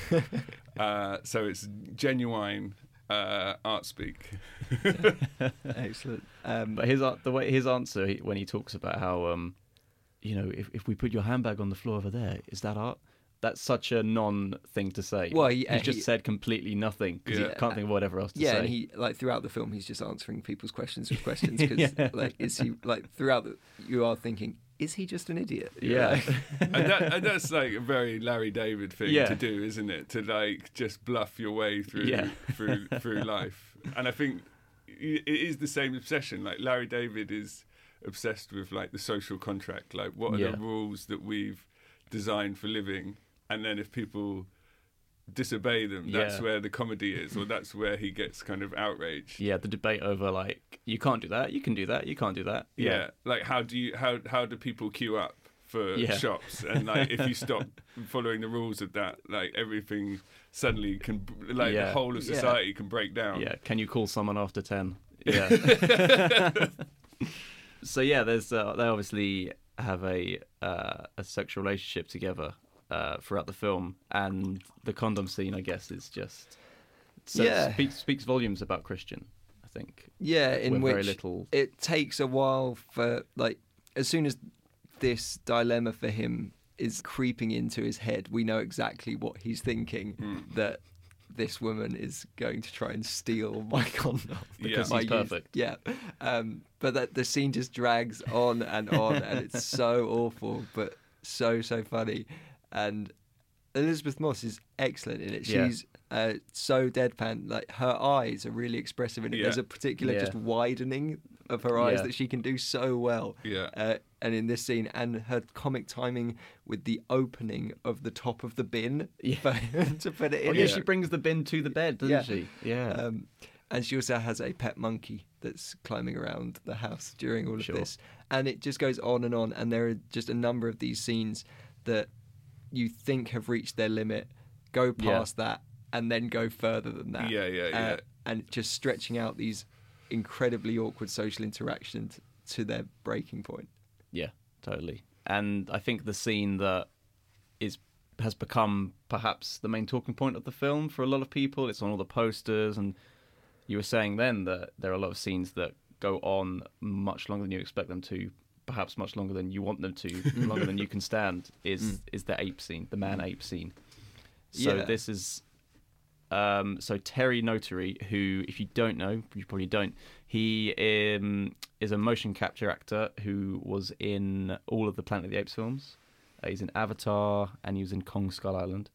uh, so it's genuine uh, art speak. Excellent. Um, But his a- the way his answer he- when he talks about how um, you know, if if we put your handbag on the floor over there, is that art? That's such a non thing to say. Well, he- he's just he- said completely nothing because Yeah. he can't think of whatever else to yeah, say. and he like throughout the film, he's just answering people's questions with questions because Yeah. like is he like throughout the, you are thinking, is he just an idiot? Yeah. and, that, and that's like a very Larry David thing Yeah. to do, isn't it? To like just bluff your way through Yeah. through through life. And I think it is the same obsession. Like Larry David is obsessed with like the social contract. Like what are Yeah. the rules that we've designed for living? And then if people disobey them, that's Yeah. where the comedy is, or that's where he gets kind of outraged. Yeah, the debate over like you can't do that, you can do that, you can't do that. Yeah, like how do you how how do people queue up for Yeah. shops? And like if you stop following the rules of that, like everything suddenly can like Yeah. the whole of Yeah. society can break down. Yeah, can you call someone after ten? Yeah. So yeah, there's uh, they obviously have a uh, a sexual relationship together uh, throughout the film, and the condom scene, I guess, is just so Yeah. speaks speaks volumes about Christian. I think. Yeah, in With which very little- it takes a while for like as soon as this dilemma for him is creeping into his head, we know exactly what he's thinking, Hmm. that this woman is going to try and steal my condom Because I he's used- perfect. Yeah, um, but that the scene just drags on and on, and it's so awful, but so so funny. And Elizabeth Moss is excellent in it. Yeah. She's uh, so deadpan. Like her eyes are really expressive in it. Yeah. There's a particular Yeah. just widening of her eyes Yeah. that she can do so well. Yeah. Uh, and in this scene, and her comic timing with the opening of the top of the bin Yeah. for, to put it in. Oh yeah, it. she brings the bin to the bed, doesn't Yeah. she? Yeah. Um, and she also has a pet monkey that's climbing around the house during all of Sure. this. And it just goes on and on. And there are just a number of these scenes that you think have reached their limit, go Yeah. past that, and then go further than that. Yeah, yeah, Uh, yeah. and just stretching out these incredibly awkward social interactions to their breaking point. Yeah, totally. And I think the scene that is has become perhaps the main talking point of the film for a lot of people. It's on all the posters, and you were saying then that there are a lot of scenes that go on much longer than you expect them to, perhaps much longer than you want them to, longer than you can stand, is mm. is the ape scene, the man-ape scene. So yeah. this is... Um, so Terry Notary, who, if you don't know, you probably don't, he um, is a motion capture actor who was in all of the Planet of the Apes films. Uh, he's in Avatar, and he was in Kong Skull Island.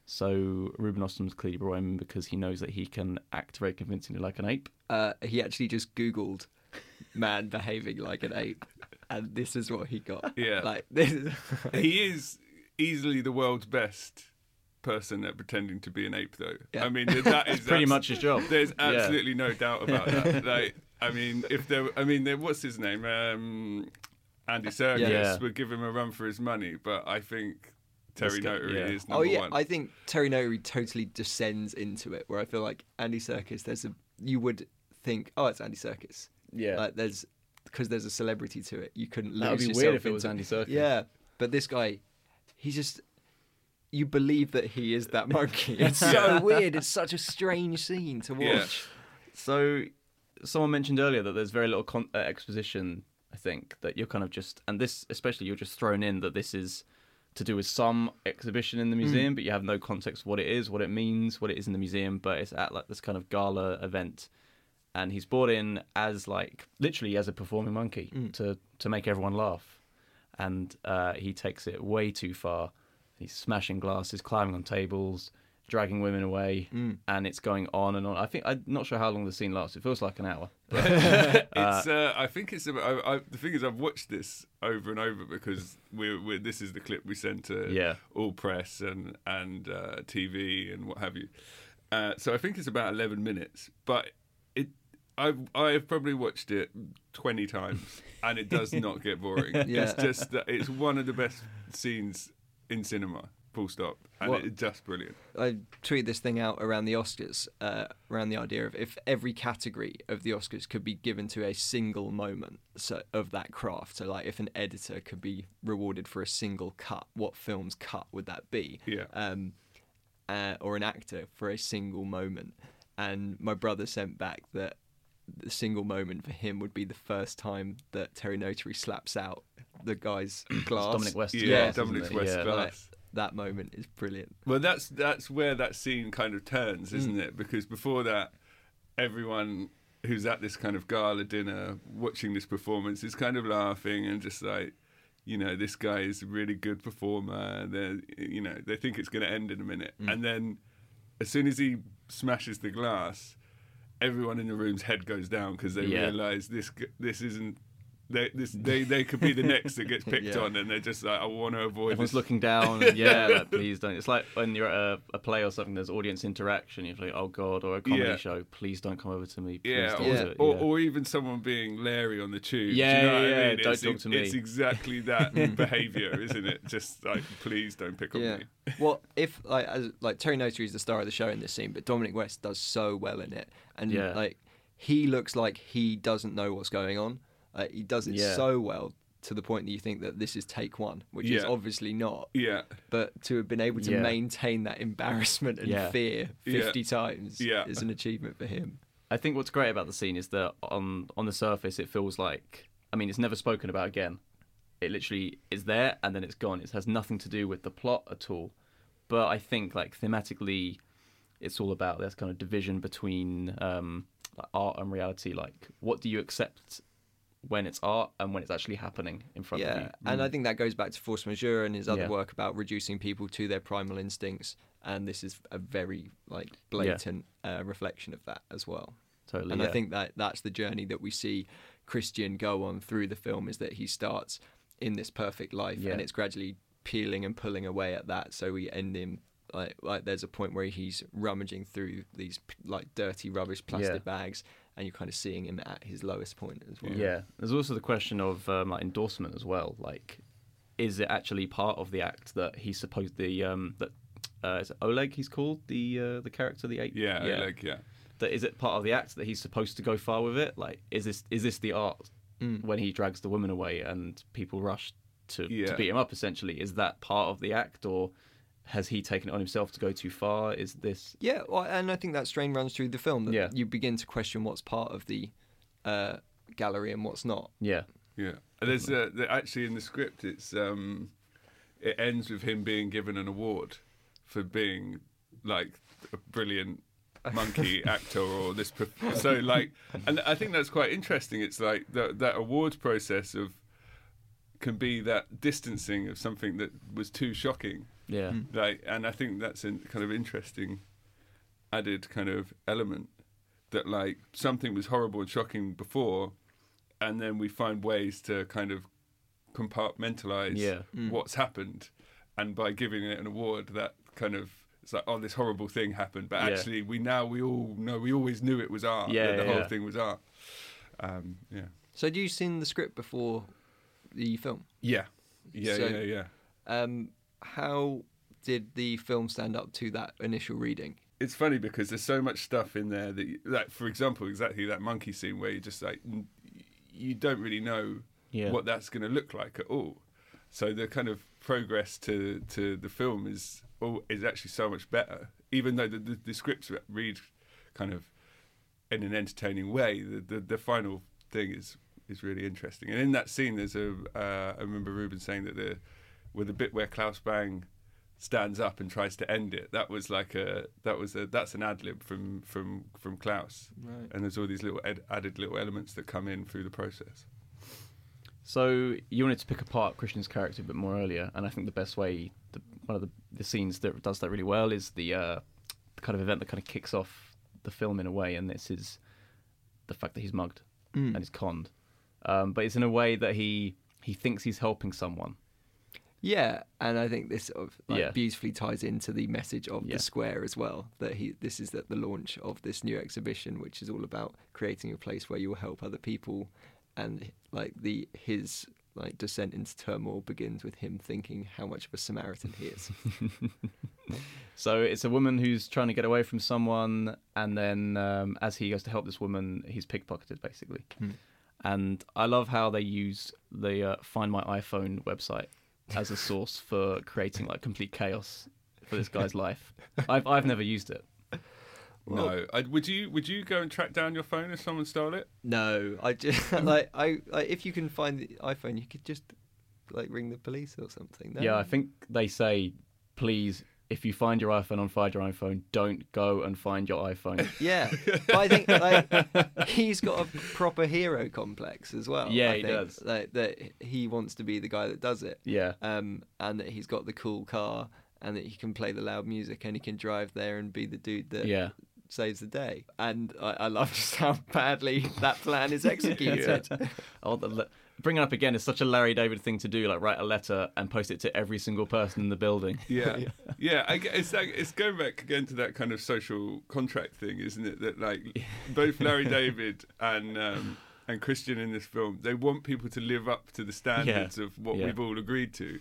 So Ruben Ostlund's clearly brought him because he knows that he can act very convincingly like an ape. Uh, he actually just Googled man behaving like an ape, and this is what he got. Yeah, like this. He is easily the world's best person at pretending to be an ape, though. Yeah. I mean, that is pretty much his job. There's absolutely yeah. no doubt about that. Like, I mean, if there, I mean, there, what's his name? Um, Andy Serkis yeah. would give him a run for his money, but I think Terry guy, Notary yeah. is number oh, yeah. one. I think Terry Notary totally descends into it, where I feel like Andy Serkis, there's a, you would think, oh, it's Andy Serkis. Yeah. Like, there's, because there's a celebrity to it. You couldn't lose yourself. That would be yourself weird if it into, was Andy Serkis. Yeah. But this guy, he's just, you believe that he is that monkey. It's so weird. It's such a strange scene to watch. Yeah. So, someone mentioned earlier that there's very little con- uh, exposition, I think, that you're kind of just, and this especially, you're just thrown in that this is to do with some exhibition in the museum, mm. but you have no context of what it is, what it means, what it is in the museum, but it's at like this kind of gala event. And he's brought in as like, literally as a performing monkey mm. to, to make everyone laugh. And uh, he takes it way too far. He's smashing glasses, climbing on tables, dragging women away, mm. and it's going on and on. I think I'm not sure how long the scene lasts. It feels like an hour. it's. Uh, I think it's. About, I, I, the thing is, I've watched this over and over because we're, we're this is the clip we sent to yeah. all press and and uh, T V and what have you. Uh, so I think it's about eleven minutes, but it. I've I've probably watched it twenty times, and it does not get boring. Yeah. It's just that it's one of the best scenes in cinema, full stop, and what, it's just brilliant. I tweeted this thing out around the Oscars, uh, around the idea of if every category of the Oscars could be given to a single moment so, of that craft. So, like, if an editor could be rewarded for a single cut, what film's cut would that be? Yeah. Um, uh, or an actor for a single moment. And my brother sent back that the single moment for him would be the first time that Terry Notary slaps out the guy's glass. Dominic West. Yeah, yeah Dominic West yeah. glass. Like, that moment is brilliant. Well, that's that's where that scene kind of turns, isn't Mm. it? Because before that, everyone who's at this kind of gala dinner watching this performance is kind of laughing and just like, you know, this guy is a really good performer. They, you know, they think it's going to end in a minute, mm. and then as soon as he smashes the glass, everyone in the room's head goes down because they yeah. realise this this isn't. They, this, they they could be the next that gets picked yeah. on, and they're just like, I want to avoid. Everyone's this. looking down. And, yeah, like, please don't. It's like when you're at a, a play or something. There's audience interaction. You're like, oh god, or a comedy Yeah. show. Please don't come over to me. Please Yeah, don't or, do it. or, yeah. or even someone being Larry on the tube. Yeah, Do you know yeah, what I yeah. mean? Don't it's, talk to me. It's exactly that behaviour, isn't it? Just like, please don't pick on Yeah. me. Well, if like as, like Terry Notary is the star of the show in this scene, but Dominic West does so well in it, and Yeah. like he looks like he doesn't know what's going on. Uh, he does it Yeah. so well to the point that you think that this is take one, which is Yeah. obviously not. Yeah, But to have been able to Yeah. maintain that embarrassment and Yeah. fear Yeah. fifty times Yeah. is an achievement for him. I think what's great about the scene is that on on the surface it feels like, I mean, it's never spoken about again. It literally is there and then it's gone. It has nothing to do with the plot at all. But I think like thematically, it's all about this kind of division between um, like art and reality. Like, what do you accept when it's art and when it's actually happening in front Yeah, of you? and Mm. I think that goes back to Force Majeure and his other Yeah. work about reducing people to their primal instincts. And this is a very like blatant uh, reflection of that as well. Totally. And yeah. I think that that's the journey that we see Christian go on through the film, is that he starts in this perfect life Yeah. and it's gradually peeling and pulling away at that. So we end him like like there's a point where he's rummaging through these like dirty rubbish plastic Yeah. bags, and you're kind of seeing him at his lowest point as well. Yeah, there's also the question of um, like endorsement as well. Like, is it actually part of the act that he's supposed the um, that uh, is it Oleg he's called the uh, the character the ape? yeah, yeah. Like, yeah. That is it part of the act that he's supposed to go far with it? Like, is this is this the art Mm. when he drags the woman away and people rush to Yeah. to beat him up? Essentially, is that part of the act, or has he taken it on himself to go too far? Is this... Yeah, well, and I think that strain runs through the film, that Yeah. you begin to question what's part of the uh, gallery and what's not. Yeah. Yeah, and there's uh, there- actually in the script, it's um, it ends with him being given an award for being like a brilliant monkey actor or this. Pro- so like, and I think that's quite interesting. It's like that that awards process of can be that distancing of something that was too shocking. Yeah. Like, and I think that's a kind of interesting added kind of element that like something was horrible and shocking before. And then we find ways to kind of compartmentalize Yeah. Mm. what's happened, and by giving it an award, that kind of it's like, oh, this horrible thing happened, but Yeah. actually, we now we all know we always knew it was art. Yeah, that the yeah, whole yeah. thing was art. Um, yeah, So had you seen the script before the film? yeah, yeah, So- yeah, yeah. Um, how did the film stand up to that initial reading? It's funny because there's so much stuff in there that, you, like, for example, exactly that monkey scene where you just like n- you don't really know Yeah. what that's going to look like at all. So the kind of progress to, to the film is all, is actually so much better, even though the, the, the scripts read kind of in an entertaining way. The the, the final thing is is really interesting. And in that scene, there's a uh, I remember Ruben saying that the with the bit where Klaus Bang stands up and tries to end it, that was like a that was a that's an ad lib from from from Klaus. Right. And there's all these little ed- added little elements that come in through the process. So you wanted to pick apart Christian's character a bit more earlier, and I think the best way, the, one of the, the scenes that does that really well is the, uh, the kind of event that kind of kicks off the film in a way, and this is the fact that he's mugged Mm. and he's conned. Um, but it's in a way that he he thinks he's helping someone. Yeah, and I think this sort of like Yeah. beautifully ties into the message of Yeah. the square as well. That he this is at the launch of this new exhibition, which is all about creating a place where you will help other people, and like the his like descent into turmoil begins with him thinking how much of a Samaritan he is. So it's a woman who's trying to get away from someone, and then um, as he goes to help this woman, he's pickpocketed, basically. Hmm. And I love how they use the uh, Find My iPhone website as a source for creating like complete chaos for this guy's life. I've I've never used it. no, I, would you would you go and track down your phone if someone stole it? No, I just like I like if you can find the iPhone, you could just like ring the police or something. No? Yeah, I think they say, please, if you find your iPhone on Find Your iPhone, don't go and find your iPhone. Yeah, but I think like he's got a proper hero complex as well. Yeah, I he think, does. Like, that he wants to be the guy that does it. Yeah. Um, and that he's got the cool car, and that he can play the loud music, and he can drive there and be the dude that Yeah. saves the day. And I, I love just how badly that plan is executed. Oh, the, le- bringing it up again is such a Larry David thing to do, like write a letter and post it to every single person in the building. Yeah, yeah. I, gue- it's like, it's going back again to that kind of social contract thing, isn't it? That like both Larry David and um, and Christian in this film, they want people to live up to the standards Yeah. of what Yeah. we've all agreed to,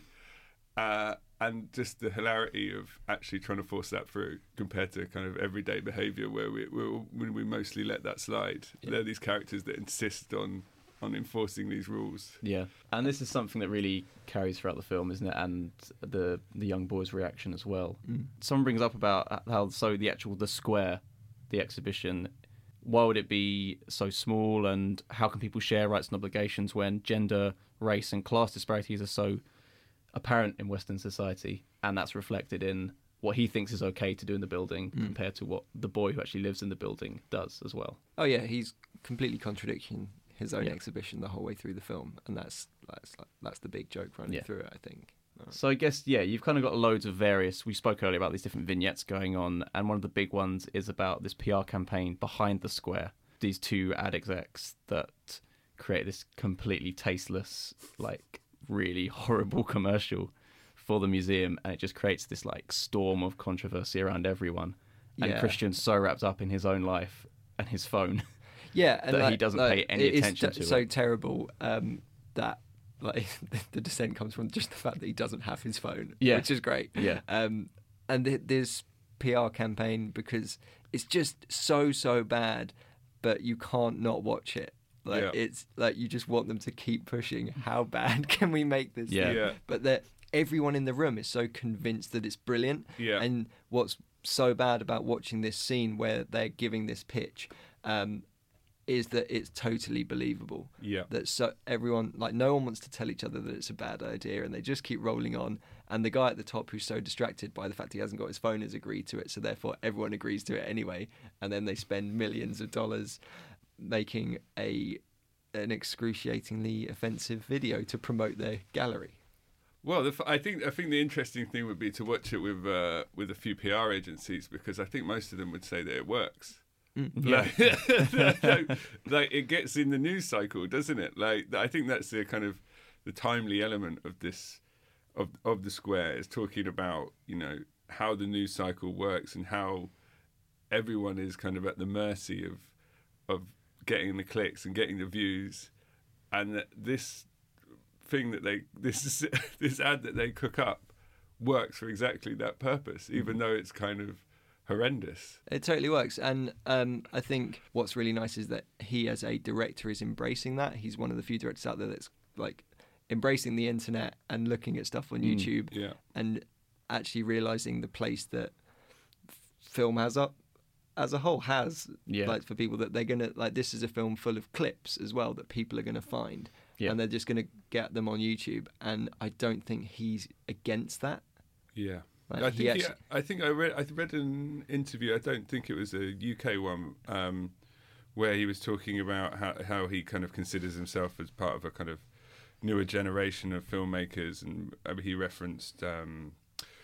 uh, and just the hilarity of actually trying to force that through compared to kind of everyday behaviour where we we when we mostly let that slide. Yeah. They're these characters that insist on on enforcing these rules. Yeah, and this is something that really carries throughout the film, isn't it? And the the young boy's reaction as well. Mm. Someone brings up about how so the actual the square, the exhibition, why would it be so small, and how can people share rights and obligations when gender, race, and class disparities are so apparent in Western society, and that's reflected in what he thinks is okay to do in the building Mm. compared to what the boy who actually lives in the building does as well. Oh yeah, he's completely contradicting his own Yeah. exhibition the whole way through the film, and that's that's that's the big joke running Yeah. through it, I think. So I guess, yeah, you've kind of got loads of various, we spoke earlier about these different vignettes going on, and one of the big ones is about this P R campaign behind the square. These two ad execs that create this completely tasteless, like, really horrible commercial for the museum, and it just creates this, like, storm of controversy around everyone. And Yeah. Christian's so wrapped up in his own life and his phone. Yeah, and that he like- doesn't like, pay any it is attention t- to so it. terrible um, that like the dissent comes from just the fact that he doesn't have his phone, Yeah. which is great. Yeah. Um, and th- this P R campaign, because it's just so so bad, but you can't not watch it. Like Yeah. it's like you just want them to keep pushing. How bad can we make this? Yeah. thing? Yeah. But that everyone in the room is so convinced that it's brilliant. Yeah. And what's so bad about watching this scene where they're giving this pitch um, is that it's totally believable. Yeah. That so everyone, like, no one wants to tell each other that it's a bad idea, and they just keep rolling on. And the guy at the top who's so distracted by the fact he hasn't got his phone has agreed to it, so therefore everyone agrees to it anyway. And then they spend millions of dollars making a an excruciatingly offensive video to promote their gallery. Well, the, I think I think the interesting thing would be to watch it with uh, with a few P R agencies, because I think most of them would say that it works. Mm. Like, like, like it gets in the news cycle, doesn't it? Like I think that's the kind of the timely element of this of of the Square, is talking about, you know, how the news cycle works and how everyone is kind of at the mercy of of getting the clicks and getting the views, and that this thing that they this this ad that they cook up works for exactly that purpose, even though it's kind of horrendous. It totally works. And um, I think what's really nice is that he, as a director, is embracing that. He's one of the few directors out there that's like embracing the internet and looking at stuff on Mm, YouTube yeah. and actually realizing the place that f- film has up as a whole has, Yeah. like, for people, that they're gonna, like, this is a film full of clips as well that people are gonna find. Yeah. And they're just going to get them on YouTube. And I don't think he's against that. Yeah, Like, I he think actually- yeah, I think I read I read an interview. I don't think it was a U K one, um, where he was talking about how how he kind of considers himself as part of a kind of newer generation of filmmakers, and uh, he referenced um,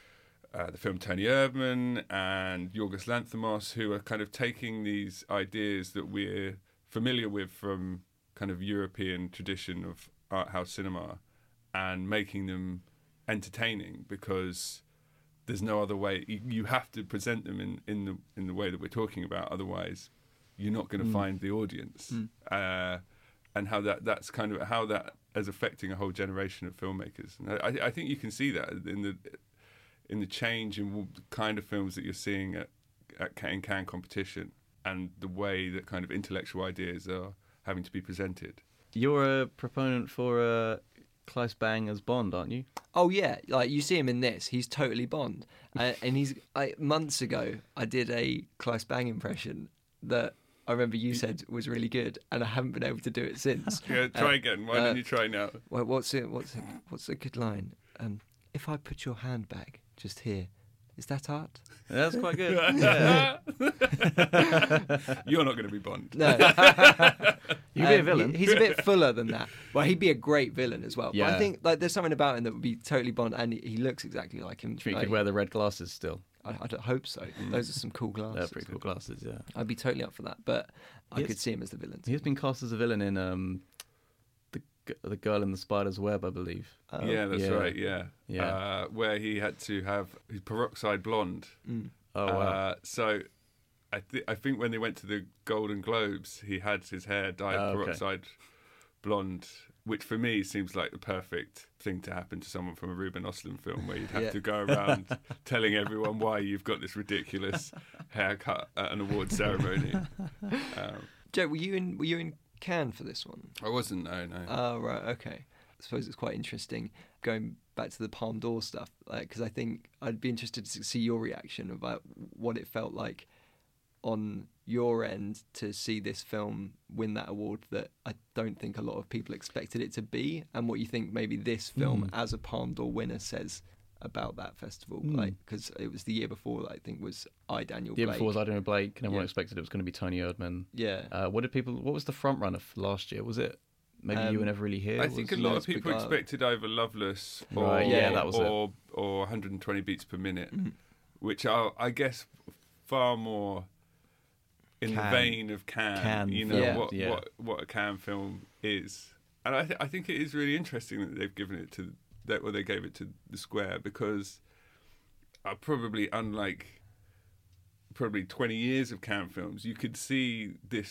uh, the film Tony Erdmann and Yorgos Lanthimos, who are kind of taking these ideas that we're familiar with from kind of European tradition of art house cinema and making them entertaining, because there's no other way. You, you have to present them in, in the in the way that we're talking about, otherwise you're not going to Mm. find the audience. Mm. Uh, and how that that's kind of how that is affecting a whole generation of filmmakers. And I, I think you can see that in the in the change in the kind of films that you're seeing at, at in Cannes competition, and the way that kind of intellectual ideas are having to be presented. You're a proponent for uh, Klaus Bang as Bond, aren't you? Oh yeah, like, you see him in this, he's totally Bond. uh, and he's I, months ago I did a Klaus Bang impression that I remember you said was really good, and I haven't been able to do it since. Yeah, try Uh, again. Why uh, don't you try now? Well, what's it? What's it? What's a good line? Um, if I put your hand back just here, is that art? That's quite good. Yeah. You're not going to be Bond. No. You could be a Um, villain. he- he's a bit fuller than that. Well, he'd be a great villain as well. But Yeah. I think, like, there's something about him that would be totally Bond, and he, he looks exactly like him. Do you think you Like, could wear the red glasses still? I, I don't hope so. Those are some cool glasses. They're pretty cool glasses, yeah. I'd be totally up for that, but I Yes. could see him as the villain. He's been cast as a villain in um, the G- the Girl in the Spider's Web, I believe. Oh. Yeah, that's Yeah. right. Yeah, Yeah. Uh, where he had to have his peroxide blonde. Mm. Oh, wow. Uh, so, I th- I think when they went to the Golden Globes, he had his hair dyed Oh, okay. peroxide blonde, which for me seems like the perfect thing to happen to someone from a Ruben Östlund film, where you'd have Yeah. to go around telling everyone why you've got this ridiculous haircut at an award ceremony. Um, Joe, were you in? Were you in Cannes for this one? I wasn't. No, no. Oh, right, okay. I suppose it's quite interesting going back to the Palme d'Or stuff, because I think I'd be interested to see your reaction about what it felt like on your end to see this film win that award that I don't think a lot of people expected it to be, and what you think maybe this film Mm. as a Palme d'Or winner says about that festival. Mm. Like, because it was the year before that I think was I, Daniel The year Blake. before was I, Daniel Blake, and everyone Yeah. expected it was going to be Tony Erdmann. Yeah. Uh, what did people? What was the front runner for last year? Was it maybe Um, You Were Never Really Here? I think a Was- lot Lewis of people Beguiled. expected either Loveless or Right, yeah, that was it. or, or one hundred twenty beats per minute, Mhm. which are, I guess, far more in the Cannes. vein of Cannes. Cannes you know film, what, yeah. what what a Cannes film is, and I th- I think it is really interesting that they've given it to that, or they gave it to the Square, because uh, probably unlike probably twenty years of Cannes films, you could see this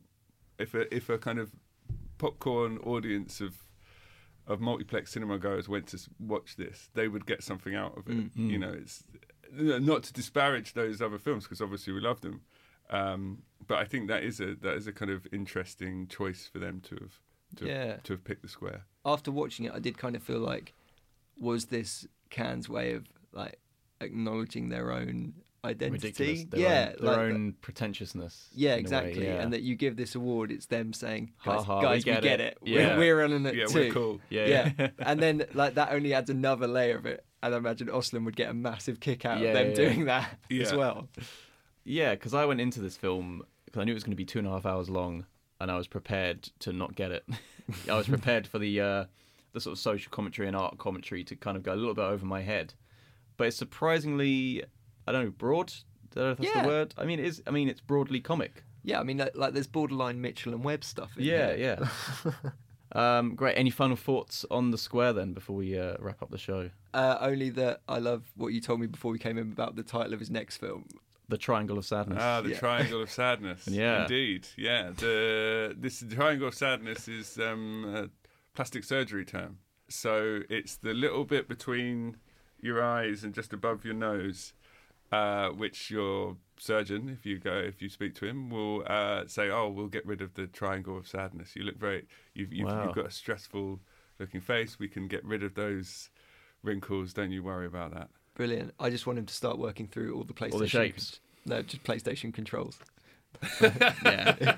if a if a kind of popcorn audience of of multiplex cinema goers went to s- watch this, they would get something out of it. Mm. Mm. You know, it's not to disparage those other films, because obviously we love them, um, but I think that is a that is a kind of interesting choice for them to have to, Yeah. have, to have picked the Square. After watching it, I did kind of feel like was this Cannes' way of like acknowledging their own identity? Ridiculous. Their yeah, own, their like, own pretentiousness. Yeah, in a exactly. way, yeah. And that you give this award, it's them saying, Ha guys, ha, guys we we get get, it. it. Yeah. We're, we're on it Yeah, too. we're cool. Yeah, Yeah. And then like that only adds another layer of it. And I imagine Östlund would get a massive kick out Yeah, of them yeah, doing yeah. that Yeah. as well. Yeah, because I went into this film because I knew it was going to be two and a half hours long, and I was prepared to not get it. I was prepared for the uh, the sort of social commentary and art commentary to kind of go a little bit over my head. But it's surprisingly, I don't know, broad. I don't know if that's Yeah. the word. I mean, it is. I mean, it's broadly comic. Yeah, I mean, like, like there's borderline Mitchell and Webb stuff in Yeah, here. yeah. um, great. Any final thoughts on The Square then before we uh, wrap up the show? Uh, only that I love what you told me before we came in about the title of his next film. The Triangle of Sadness. Ah, the Yeah. Triangle of Sadness. Yeah. Indeed. Yeah. The this Triangle of Sadness is um, a plastic surgery term. So it's the little bit between your eyes and just above your nose, uh, which your surgeon, if you go, if you speak to him, will uh, say, "Oh, we'll get rid of the Triangle of Sadness. You look very, you've you've, Wow. you've got a stressful looking face. We can get rid of those wrinkles. Don't you worry about that." Brilliant. I just want him to start working through all the PlayStation. All the shapes. No, just PlayStation controls. Yeah.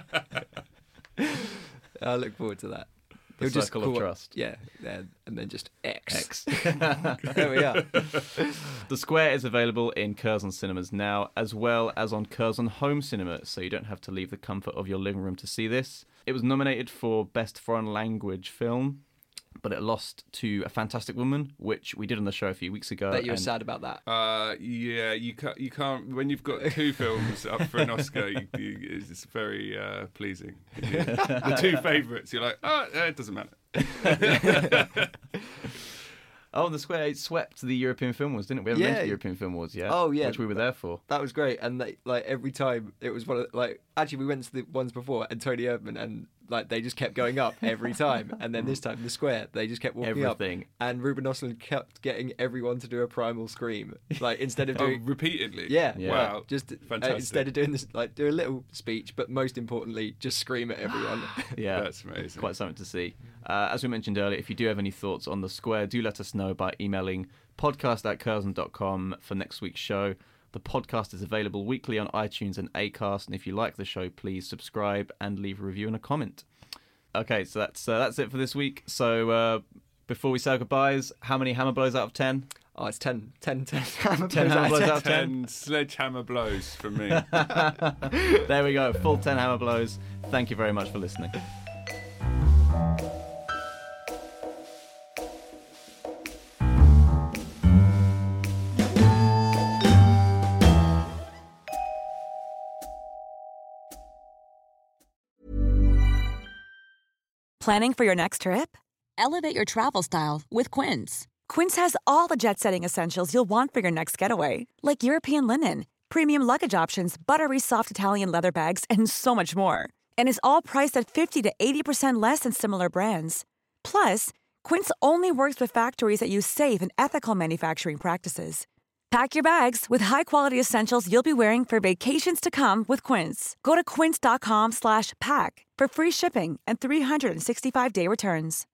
I look forward to that. The He'll just circle of call- trust. Yeah, yeah, and then just X. X. There we are. The Square is available in Curzon cinemas now, as well as on Curzon Home Cinema, so you don't have to leave the comfort of your living room to see this. It was nominated for Best Foreign Language Film, but it lost to A Fantastic Woman, which we did on the show a few weeks ago. Bet you're and- sad about that. Uh, yeah, you can't. You can't. When you've got two films up for an Oscar, you, you, it's very uh, pleasing. The two favourites, you're like, oh, eh, it doesn't matter. Oh, The Square it swept the European Film Awards, didn't it? We haven't Yeah. mentioned the European Film Awards yet. Oh, yeah. Which we were there for. That was great, and they, like every time it was one of like actually we went to the ones before and Tony Erdmann, and like they just kept going up every time, and then this time The Square they just kept walking Everything. up, and Ruben Östlund kept getting everyone to do a primal scream, like instead of Oh, doing repeatedly. yeah, Yeah. like, Wow. just uh, Fantastic. instead of doing this like do a little speech, but most importantly just scream at everyone. Yeah, That's amazing. Quite something to see. Uh, as we mentioned earlier, if you do have any thoughts on The Square, do let us know by emailing podcast at curzon dot com for next week's show. The podcast is available weekly on iTunes and Acast, and if you like the show, please subscribe and leave a review and a comment. Okay, so that's uh, that's it for this week. So uh, before we say goodbyes, how many hammer blows out of ten? Oh, it's ten, ten, ten hammer ten blows hammer out of blows ten. out of ten. Ten sledgehammer blows from me. There we go, full ten hammer blows. Thank you very much for listening. Planning for your next trip? Elevate your travel style with Quince. Quince has all the jet-setting essentials you'll want for your next getaway, like European linen, premium luggage options, buttery soft Italian leather bags, and so much more. And is all priced at fifty to eighty percent less than similar brands. Plus, Quince only works with factories that use safe and ethical manufacturing practices. Pack your bags with high-quality essentials you'll be wearing for vacations to come with Quince. Go to quince dot com slash pack for free shipping and three sixty-five day returns.